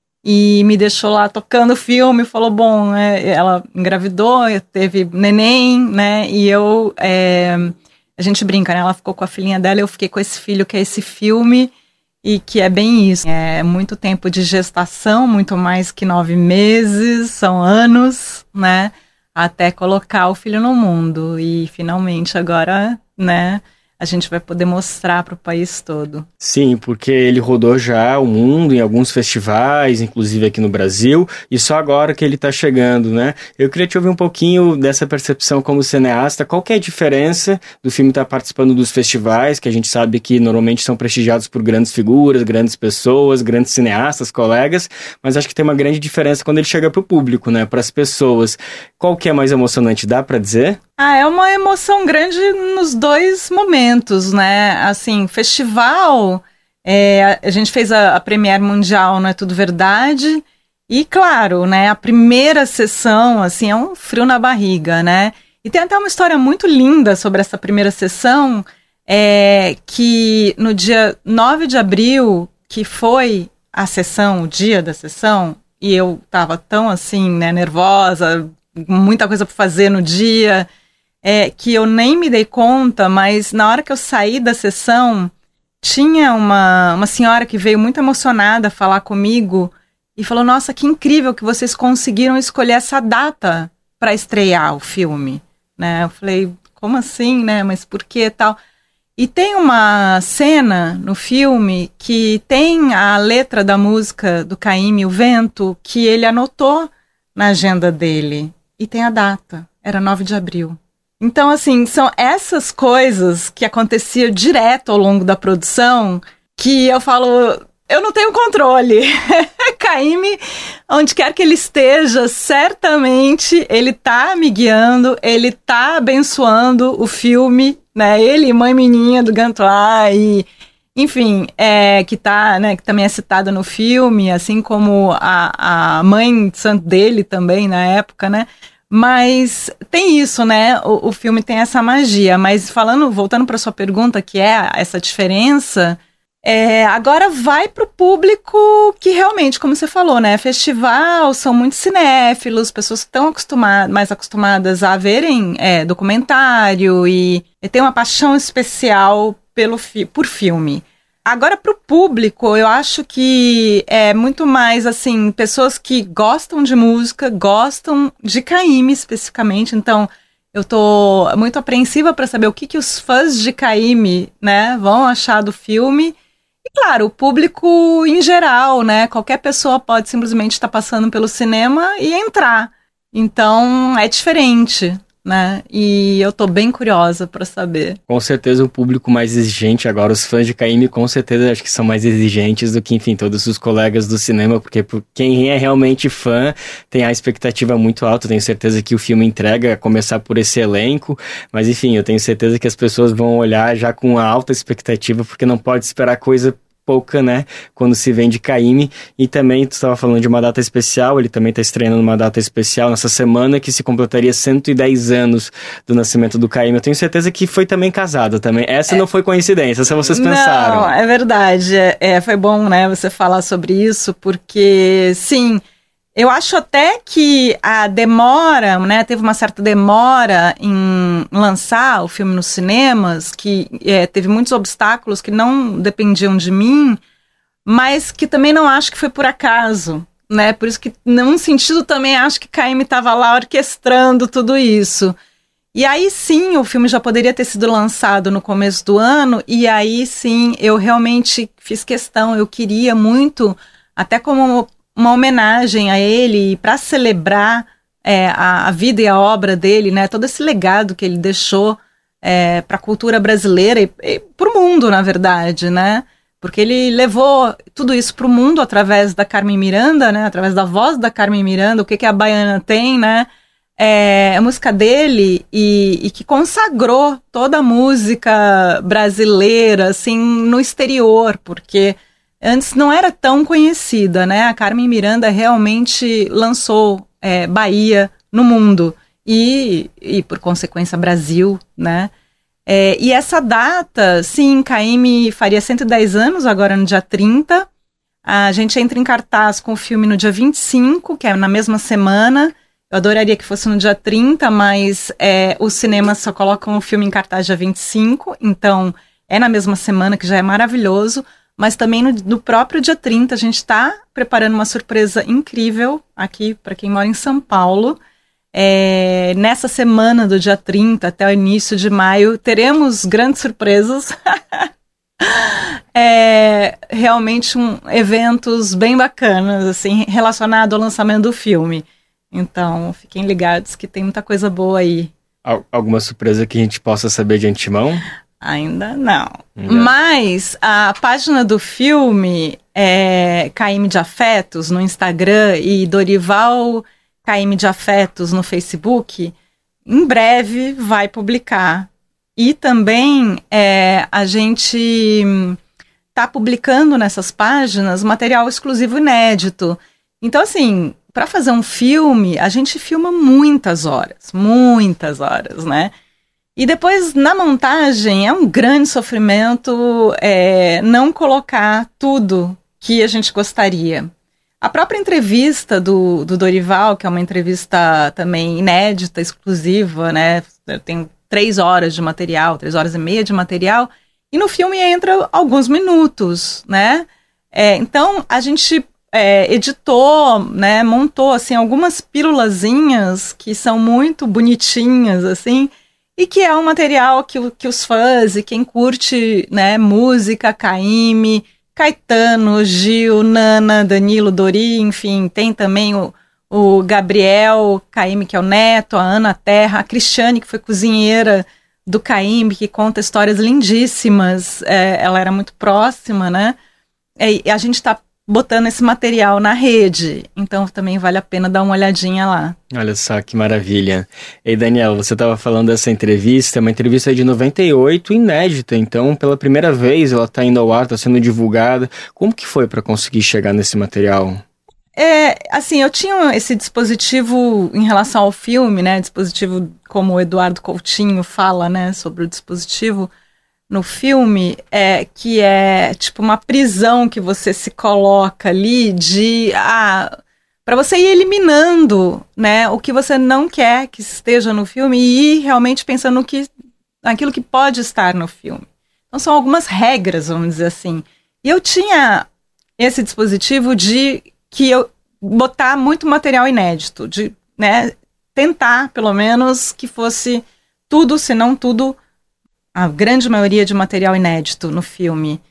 e me deixou lá tocando o filme. Falou, bom, é, ela engravidou, teve neném, né? E eu... É, a gente brinca, né? Ela ficou com a filhinha dela, eu fiquei com esse filho que é esse filme e que é bem isso. É muito tempo de gestação, muito mais que nove meses, são anos, né? Até colocar o filho no mundo. E finalmente agora, né? A gente vai poder mostrar para o país todo. Sim, porque ele rodou já o mundo em alguns festivais, inclusive aqui no Brasil, e só agora que ele está chegando, né? Eu queria te ouvir um pouquinho dessa percepção como cineasta. Qual que é a diferença do filme estar participando dos festivais, que a gente sabe que normalmente são prestigiados por grandes figuras, grandes pessoas, grandes cineastas, colegas, mas acho que tem uma grande diferença quando ele chega para o público, né? Para as pessoas. Qual que é mais emocionante, dá para dizer? Ah, é uma emoção grande nos dois momentos, né? Assim, festival, é, a gente fez a, a Premiere Mundial, Não É Tudo Verdade, e claro, né, a primeira sessão, assim, é um frio na barriga, né? E tem até uma história muito linda sobre essa primeira sessão, é, que no dia nove de abril, que foi a sessão, o dia da sessão, e eu tava tão assim, né, nervosa, muita coisa para fazer no dia... É, que eu nem me dei conta, mas na hora que eu saí da sessão, tinha uma, uma senhora que veio muito emocionada falar comigo e falou, nossa, que incrível que vocês conseguiram escolher essa data para estrear o filme, né? Eu falei, como assim, né? Mas por que tal? E tem uma cena no filme que tem a letra da música do Caymmi, O Vento, que ele anotou na agenda dele, e tem a data, era nove de abril. Então, assim, são essas coisas que aconteciam direto ao longo da produção que eu falo, eu não tenho controle. Caymmi, onde quer que ele esteja, certamente ele tá me guiando, ele tá abençoando o filme, né? Ele e Mãe Meninha do Gantois, e, enfim, é, que, tá, né, que também é citada no filme, assim como a, a mãe de santo dele também na época, né? Mas tem isso, né? O, o filme tem essa magia. Mas falando, voltando para sua pergunta, que é essa diferença, é, agora vai para o público que realmente, como você falou, né? Festival, são muito cinéfilos, pessoas que estão acostumadas, mais acostumadas a verem é, documentário e, e tem uma paixão especial pelo fi- por filme. Agora, para o público, eu acho que é muito mais, assim, pessoas que gostam de música, gostam de Caymmi especificamente. Então, eu tô muito apreensiva para saber o que, que os fãs de Caymmi, né, vão achar do filme. E, claro, o público em geral, né, qualquer pessoa pode simplesmente estar passando pelo cinema e entrar. Então, é diferente, né? E eu tô bem curiosa para saber. Com certeza o público mais exigente agora, os fãs de Caymmi, com certeza acho que são mais exigentes do que, enfim, todos os colegas do cinema, porque por quem é realmente fã tem a expectativa muito alta. Tenho certeza que o filme entrega, a começar por esse elenco, mas enfim, eu tenho certeza que as pessoas vão olhar já com uma alta expectativa, porque não pode esperar coisa pouca, né, quando se vem de Caymmi. E também, tu estava falando de uma data especial, ele também está estreando uma data especial nessa semana, que se completaria cento e dez anos do nascimento do Caymmi. Eu tenho certeza que foi também casado também. Essa é. Não foi coincidência, essa vocês pensaram. Não, é verdade. É, foi bom, né, você falar sobre isso, porque, sim, eu acho até que a demora, né, teve uma certa demora em lançar o filme nos cinemas, que é, teve muitos obstáculos que não dependiam de mim, mas que também não acho que foi por acaso, né, por isso que, num sentido, também acho que Caymmi estava lá orquestrando tudo isso. E aí sim, o filme já poderia ter sido lançado no começo do ano, e aí sim, eu realmente fiz questão, eu queria muito, até como uma homenagem a ele, para celebrar é, a, a vida e a obra dele, né, todo esse legado que ele deixou é, para a cultura brasileira e, e para o mundo, na verdade, né, porque ele levou tudo isso para o mundo através da Carmen Miranda, né, através da voz da Carmen Miranda, o que, que a baiana tem, né, é a música dele, e, e que consagrou toda a música brasileira, assim, no exterior, porque antes não era tão conhecida, né, a Carmen Miranda realmente lançou é, Bahia no mundo, e, e por consequência Brasil, né. É, e essa data, sim, Caymmi faria cento e dez anos, agora no dia trinta. A gente entra em cartaz com o filme no dia vinte e cinco, que é na mesma semana. Eu adoraria que fosse no dia trinta, mas é, os cinemas só colocam o filme em cartaz dia vinte e cinco, então é na mesma semana, que já é maravilhoso. Mas também no, no próprio dia trinta a gente está preparando uma surpresa incrível aqui para quem mora em São Paulo. É, nessa semana do dia trinta até o início de maio teremos grandes surpresas. É, realmente um, eventos bem bacanas assim, relacionados ao lançamento do filme, então fiquem ligados que tem muita coisa boa aí. Alguma surpresa que a gente possa saber de antemão? Ainda não, não. Mas a página do filme é Caymmi de Afetos no Instagram e Dorival Caymmi de Afetos no Facebook, em breve vai publicar. E também é, a gente está publicando nessas páginas material exclusivo inédito. Então, assim, para fazer um filme, a gente filma muitas horas, muitas horas, né? E depois, na montagem, é um grande sofrimento é, não colocar tudo que a gente gostaria. A própria entrevista do, do Dorival, que é uma entrevista também inédita, exclusiva, né? Tem três horas de material, três horas e meia de material, e no filme entra alguns minutos, né? É, então, a gente é, editou, né? Montou, assim, algumas pílulazinhas que são muito bonitinhas, assim, e que é um material que, que os fãs e quem curte, né, música, Caymmi, Caetano, Gil, Nana, Danilo, Dori, enfim, tem também o, o Gabriel Caymmi, que é o neto, a Ana Terra, a Cristiane, que foi cozinheira do Caymmi, que conta histórias lindíssimas, é, ela era muito próxima, né? E a gente está botando esse material na rede, então também vale a pena dar uma olhadinha lá. Olha só que maravilha. E Daniel, você estava falando dessa entrevista, uma entrevista de noventa e oito, inédita, então pela primeira vez ela está indo ao ar, está sendo divulgada. Como que foi para conseguir chegar nesse material? É, assim, eu tinha esse dispositivo em relação ao filme, né, dispositivo como o Eduardo Coutinho fala, né, sobre o dispositivo no filme, é, que é tipo uma prisão que você se coloca ali de... Ah, para você ir eliminando, né, o que você não quer que esteja no filme e ir realmente pensando no que, naquilo que pode estar no filme. Então são algumas regras, vamos dizer assim. E eu tinha esse dispositivo de que eu botar muito material inédito, de, né, tentar pelo menos que fosse tudo, se não tudo, a grande maioria de material inédito no filme.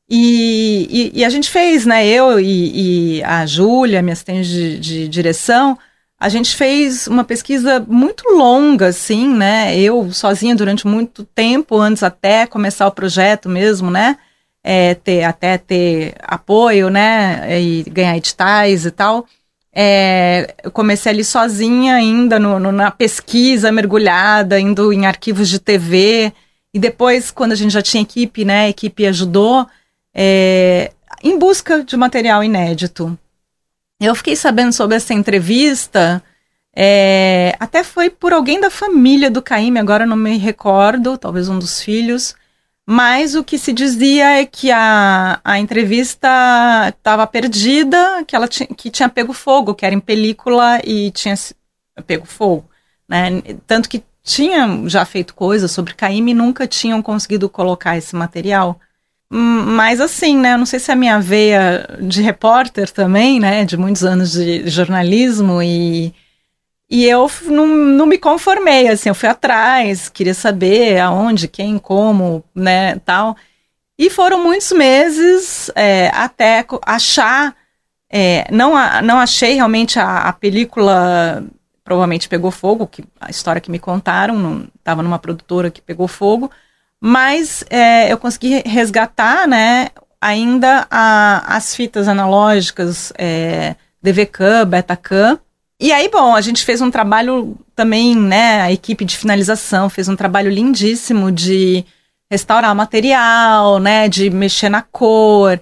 E, e, e a gente fez, né, eu e, e a Júlia, minha assistente de, de direção, a gente fez uma pesquisa muito longa, assim, né, eu sozinha durante muito tempo, antes até começar o projeto mesmo, né, é, ter, até ter apoio, né, e ganhar editais e tal. É, eu comecei ali sozinha ainda no, no, na pesquisa, mergulhada, indo em arquivos de T V, e depois, quando a gente já tinha equipe, né, a equipe ajudou, é, em busca de material inédito. Eu fiquei sabendo sobre essa entrevista, é, até foi por alguém da família do Caymmi, agora não me recordo, talvez um dos filhos, mas o que se dizia é que a, a entrevista estava perdida, que ela tinha, que tinha pego fogo, que era em película e tinha pego fogo, né? Tanto que tinham já feito coisas sobre Caymmi e nunca tinham conseguido colocar esse material. Mas assim, né, eu não sei se é a minha veia de repórter também, né, de muitos anos de jornalismo, e, e eu não, não me conformei, assim, eu fui atrás, queria saber aonde, quem, como, né, tal. E foram muitos meses é, até achar, é, não, não achei realmente a, a película... Provavelmente pegou fogo, que a história que me contaram, estava numa produtora que pegou fogo, mas é, eu consegui resgatar, né, ainda a, as fitas analógicas, é, D V C A M, Beta C A M. E aí, bom, a gente fez um trabalho também, né, a equipe de finalização fez um trabalho lindíssimo de restaurar o material, né, de mexer na cor,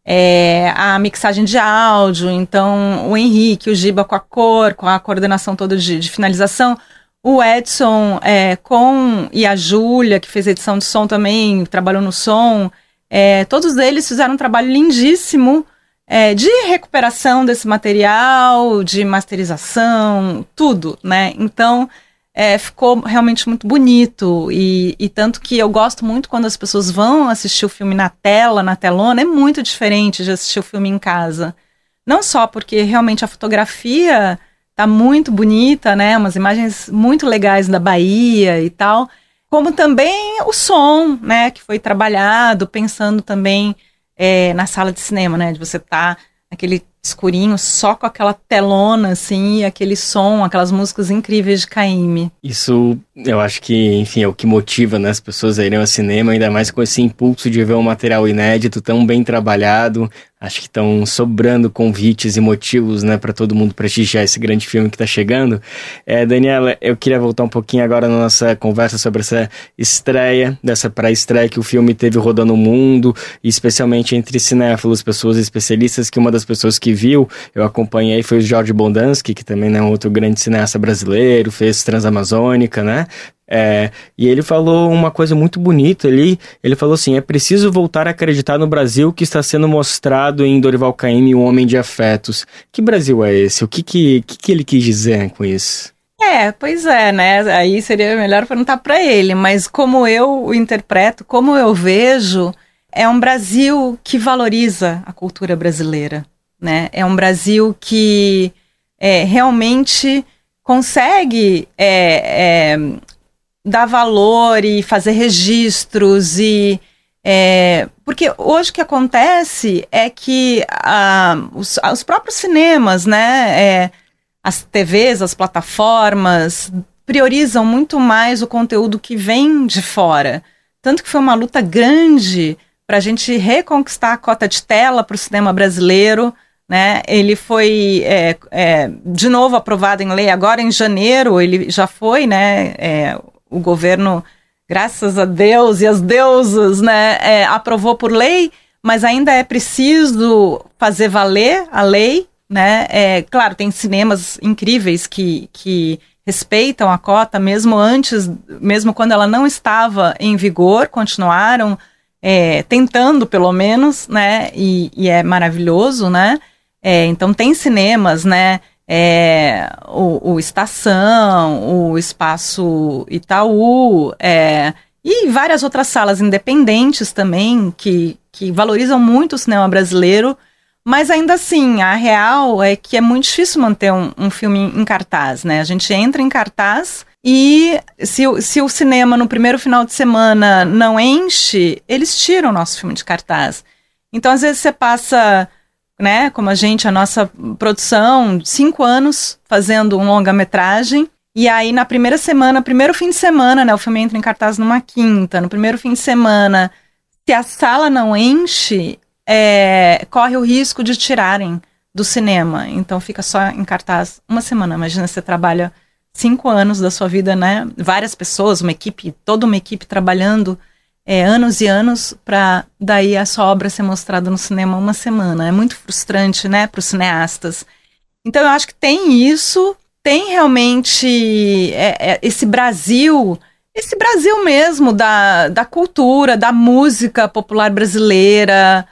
é, a mixagem de áudio. Então, o Henrique, o Giba com a cor, com a coordenação toda de, de finalização, o Edson é, com, e a Júlia, que fez a edição de som também, trabalhou no som, é, todos eles fizeram um trabalho lindíssimo, É, de recuperação desse material, de masterização, tudo, né? Então, é, ficou realmente muito bonito. E, e tanto que eu gosto muito quando as pessoas vão assistir o filme na tela, na telona, é muito diferente de assistir o filme em casa. Não só porque realmente a fotografia tá muito bonita, né? Umas imagens muito legais da Bahia e tal, como também o som, né? Que foi trabalhado, pensando também É, na sala de cinema, né, de você tá naquele escurinho só com aquela telona, assim, e aquele som, aquelas músicas incríveis de Caymmi. Isso, eu acho que, enfim, é o que motiva, né, as pessoas a irem ao cinema, ainda mais com esse impulso de ver um material inédito, tão bem trabalhado. Acho que estão sobrando convites e motivos, né, para todo mundo prestigiar esse grande filme que está chegando. É, Daniela, eu queria voltar um pouquinho agora na nossa conversa sobre essa estreia, dessa pré-estreia que o filme teve rodando o mundo, especialmente entre cinéfilos, pessoas especialistas, que uma das pessoas que viu, eu acompanhei, foi o Jorge Bondansky, que também é um outro grande cineasta brasileiro, fez Transamazônica, né? É, e ele falou uma coisa muito bonita ali. Ele falou assim: é preciso voltar a acreditar no Brasil que está sendo mostrado em Dorival Caymmi, um homem de afetos. Que Brasil é esse? O que, que, que, que ele quis dizer com isso? É, pois é, né? Aí seria melhor perguntar para ele, mas como eu o interpreto, como eu vejo, é um Brasil que valoriza a cultura brasileira, né? É um Brasil que é, realmente consegue é, é, dar valor e fazer registros e é, porque hoje o que acontece é que ah, os, os próprios cinemas, né, é, as T Vs, as plataformas priorizam muito mais o conteúdo que vem de fora, tanto que foi uma luta grande para a gente reconquistar a cota de tela para o cinema brasileiro, né? Ele foi é, é, de novo aprovado em lei agora em janeiro, ele já foi, né, é, o governo, graças a Deus e as deusas, né, é, aprovou por lei, mas ainda é preciso fazer valer a lei, né? É, claro, tem cinemas incríveis que, que respeitam a cota, mesmo antes, mesmo quando ela não estava em vigor, continuaram é, tentando pelo menos, né? E, e é maravilhoso, né? É, então tem cinemas, né? É, o, o Estação, o Espaço Itaú, é, e várias outras salas independentes também que, que valorizam muito o cinema brasileiro, mas ainda assim, a real é que é muito difícil manter um, um filme em cartaz, né? A gente entra em cartaz e se, se o cinema no primeiro final de semana não enche, eles tiram o nosso filme de cartaz. Então às vezes você passa, né, como a gente, a nossa produção, cinco anos fazendo um longa-metragem, e aí na primeira semana, primeiro fim de semana, né, o filme entra em cartaz numa quinta, no primeiro fim de semana, se a sala não enche, é, corre o risco de tirarem do cinema, então fica só em cartaz uma semana. Imagina, você trabalha cinco anos da sua vida, né, várias pessoas, uma equipe, toda uma equipe trabalhando É, anos e anos para daí a sua obra ser mostrada no cinema uma semana. É muito frustrante, né, para os cineastas. Então eu acho que tem isso, tem realmente é, é, esse Brasil, esse Brasil mesmo da, da cultura, da música popular brasileira,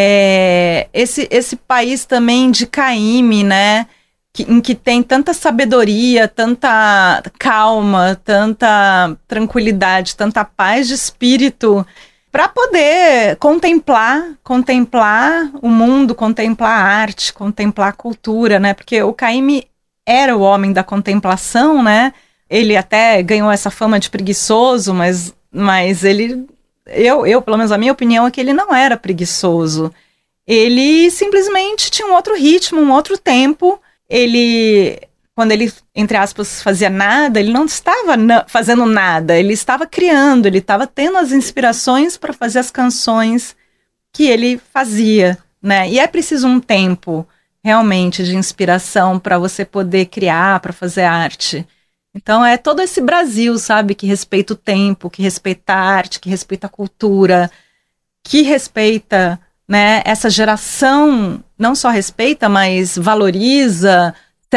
é, esse, esse país também de Caymmi, né, Que, em que tem tanta sabedoria, tanta calma, tanta tranquilidade, tanta paz de espírito, para poder contemplar, contemplar o mundo, contemplar a arte, contemplar a cultura, né? Porque o Caymmi era o homem da contemplação, né? Ele até ganhou essa fama de preguiçoso, mas, mas ele, eu, eu, pelo menos a minha opinião é que ele não era preguiçoso. Ele simplesmente tinha um outro ritmo, um outro tempo. Ele, quando ele, entre aspas, fazia nada, ele não estava na, fazendo nada, ele estava criando, ele estava tendo as inspirações para fazer as canções que ele fazia, né? E é preciso um tempo realmente de inspiração para você poder criar, para fazer arte. Então é todo esse Brasil, sabe, que respeita o tempo, que respeita a arte, que respeita a cultura, que respeita, né, essa geração, não só respeita, mas valoriza,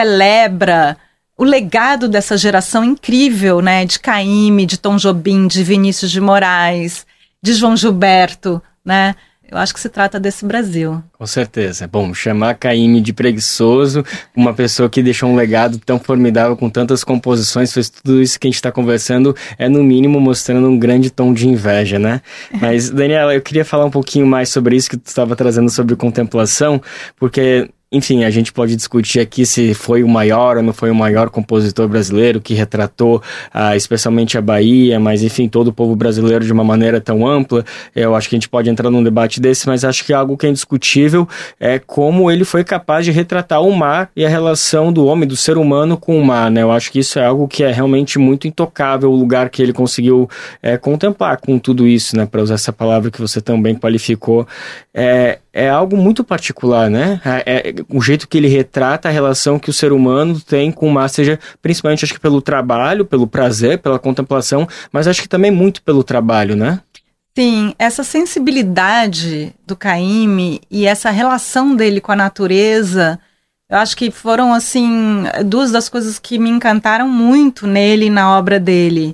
celebra o legado dessa geração incrível, né, de Caymmi, de Tom Jobim, de Vinícius de Moraes, de João Gilberto, né? Eu acho que se trata desse Brasil. Com certeza. Bom, chamar Caymmi de preguiçoso, uma pessoa que deixou um legado tão formidável com tantas composições, fez tudo isso que a gente está conversando, é no mínimo mostrando um grande tom de inveja, né? Mas, Daniela, eu queria falar um pouquinho mais sobre isso que tu estava trazendo sobre contemplação, porque... Enfim, a gente pode discutir aqui se foi o maior ou não foi o maior compositor brasileiro que retratou ah, especialmente a Bahia, mas enfim, todo o povo brasileiro de uma maneira tão ampla. Eu acho que a gente pode entrar num debate desse, mas acho que algo que é indiscutível é como ele foi capaz de retratar o mar e a relação do homem, do ser humano com o mar, né? Eu acho que isso é algo que é realmente muito intocável, o lugar que ele conseguiu é, contemplar com tudo isso, né? Para usar essa palavra que você também qualificou. É, é algo muito particular, né? É, é, o jeito que ele retrata a relação que o ser humano tem com o mar, seja principalmente acho que pelo trabalho, pelo prazer, pela contemplação, mas acho que também muito pelo trabalho, né? Sim, essa sensibilidade do Caymmi e essa relação dele com a natureza, eu acho que foram, assim, duas das coisas que me encantaram muito nele e na obra dele.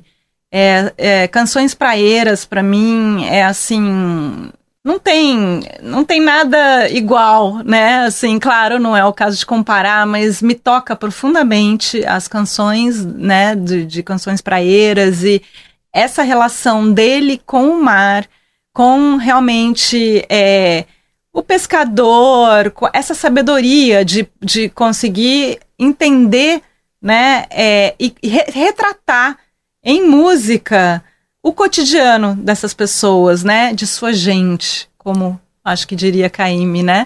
É, é, Canções Praeiras, para mim, é assim... Não tem, não tem nada igual, né? Assim, claro, não é o caso de comparar, mas me toca profundamente as canções, né? De, de Canções Praeiras e essa relação dele com o mar, com realmente é, o pescador, com essa sabedoria de, de conseguir entender, né? É, e re- retratar em música o cotidiano dessas pessoas, né, de sua gente, como acho que diria Caymmi, né,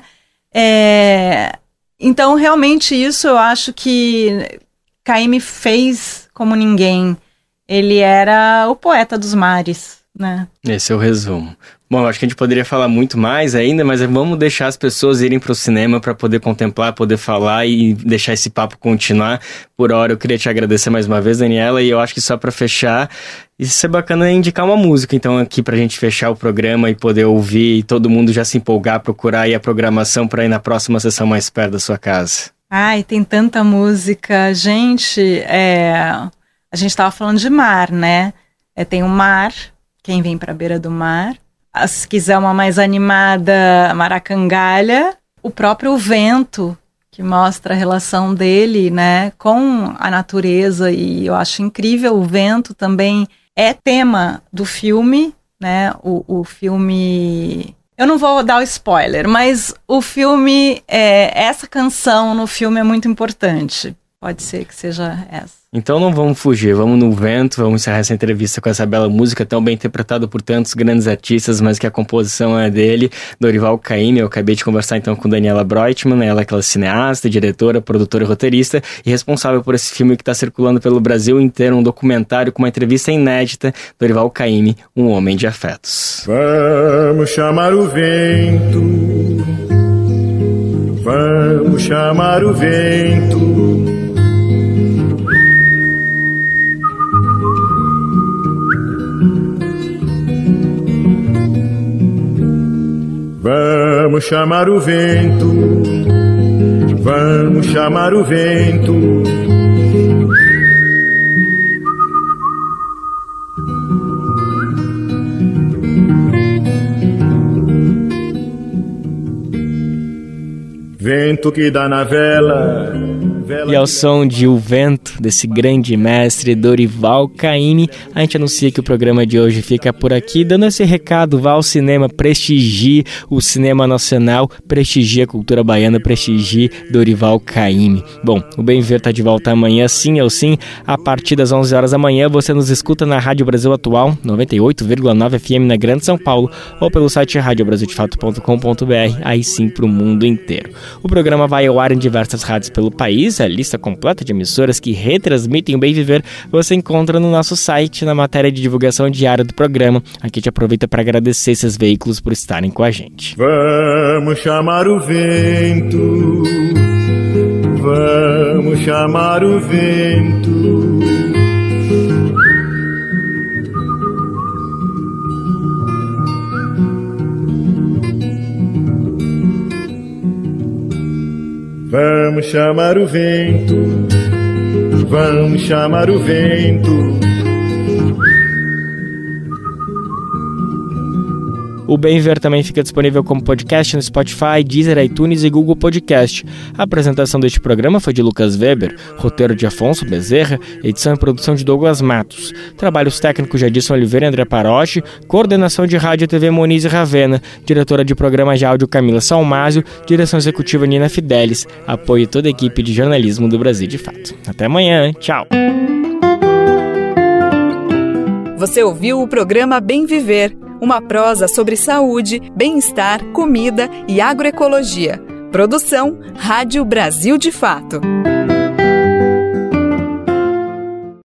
é, então realmente isso eu acho que Caymmi fez como ninguém, ele era o poeta dos mares, né. Esse é o resumo. Bom, acho que a gente poderia falar muito mais ainda, mas vamos deixar as pessoas irem para o cinema para poder contemplar, poder falar e deixar esse papo continuar. Por hora, eu queria te agradecer mais uma vez, Daniela, e eu acho que só para fechar, isso é bacana indicar uma música, então, aqui pra gente fechar o programa e poder ouvir e todo mundo já se empolgar, procurar aí a programação para ir na próxima sessão mais perto da sua casa. Ai, tem tanta música. Gente, é... a gente tava falando de mar, né? É, tem o mar, Quem Vem Pra Beira do Mar. Se quiser uma mais animada, Maracangalha. O próprio Vento, que mostra a relação dele, né, com a natureza. E eu acho incrível. O vento também é tema do filme, né? O, o filme... Eu não vou dar o spoiler, mas o filme, é, essa canção no filme é muito importante. Pode ser que seja essa. Então não vamos fugir, vamos no vento, vamos encerrar essa entrevista com essa bela música tão bem interpretada por tantos grandes artistas, mas que a composição é dele, Dorival Caymmi. Eu acabei de conversar então com Daniela Breutmann, ela é aquela cineasta, diretora, produtora e roteirista e responsável por esse filme que está circulando pelo Brasil inteiro, um documentário com uma entrevista inédita, Dorival Caymmi, um homem de afetos. Vamos chamar o vento, vamos chamar o vento. Vamos chamar o vento, vamos chamar o vento. Vento que dá na vela. E ao som de O Vento, desse grande mestre Dorival Caymmi, a gente anuncia que o programa de hoje fica por aqui, dando esse recado: vá ao cinema, prestigie o cinema nacional, prestigie a cultura baiana, prestigie Dorival Caymmi. Bom, o Bem Ver tá de volta amanhã, sim ou sim, a partir das onze horas da manhã. Você nos escuta na Rádio Brasil Atual, noventa e oito vírgula nove F M na Grande São Paulo, ou pelo site rádio brasil de fato ponto com ponto b r, aí sim pro mundo inteiro. O programa vai ao ar em diversas rádios pelo país, emissoras. A lista completa de emissoras que retransmitem o Bem Viver você encontra no nosso site, na matéria de divulgação diária do programa. Aqui a gente aproveita para agradecer esses veículos por estarem com a gente. Vamos chamar o vento, vamos chamar o vento. Vamos chamar o vento, vamos chamar o vento. O Bem Viver também fica disponível como podcast no Spotify, Deezer, iTunes e Google Podcast. A apresentação deste programa foi de Lucas Weber, roteiro de Afonso Bezerra, edição e produção de Douglas Matos. Trabalhos técnicos de Adilson Oliveira e André Parochi, coordenação de rádio e T V Moniz e Ravena, diretora de programa de áudio Camila Salmásio, direção executiva Nina Fidelis, apoio toda a equipe de jornalismo do Brasil de Fato. Até amanhã, tchau! Você ouviu o programa Bem Viver, uma prosa sobre saúde, bem-estar, comida e agroecologia. Produção Rádio Brasil de Fato.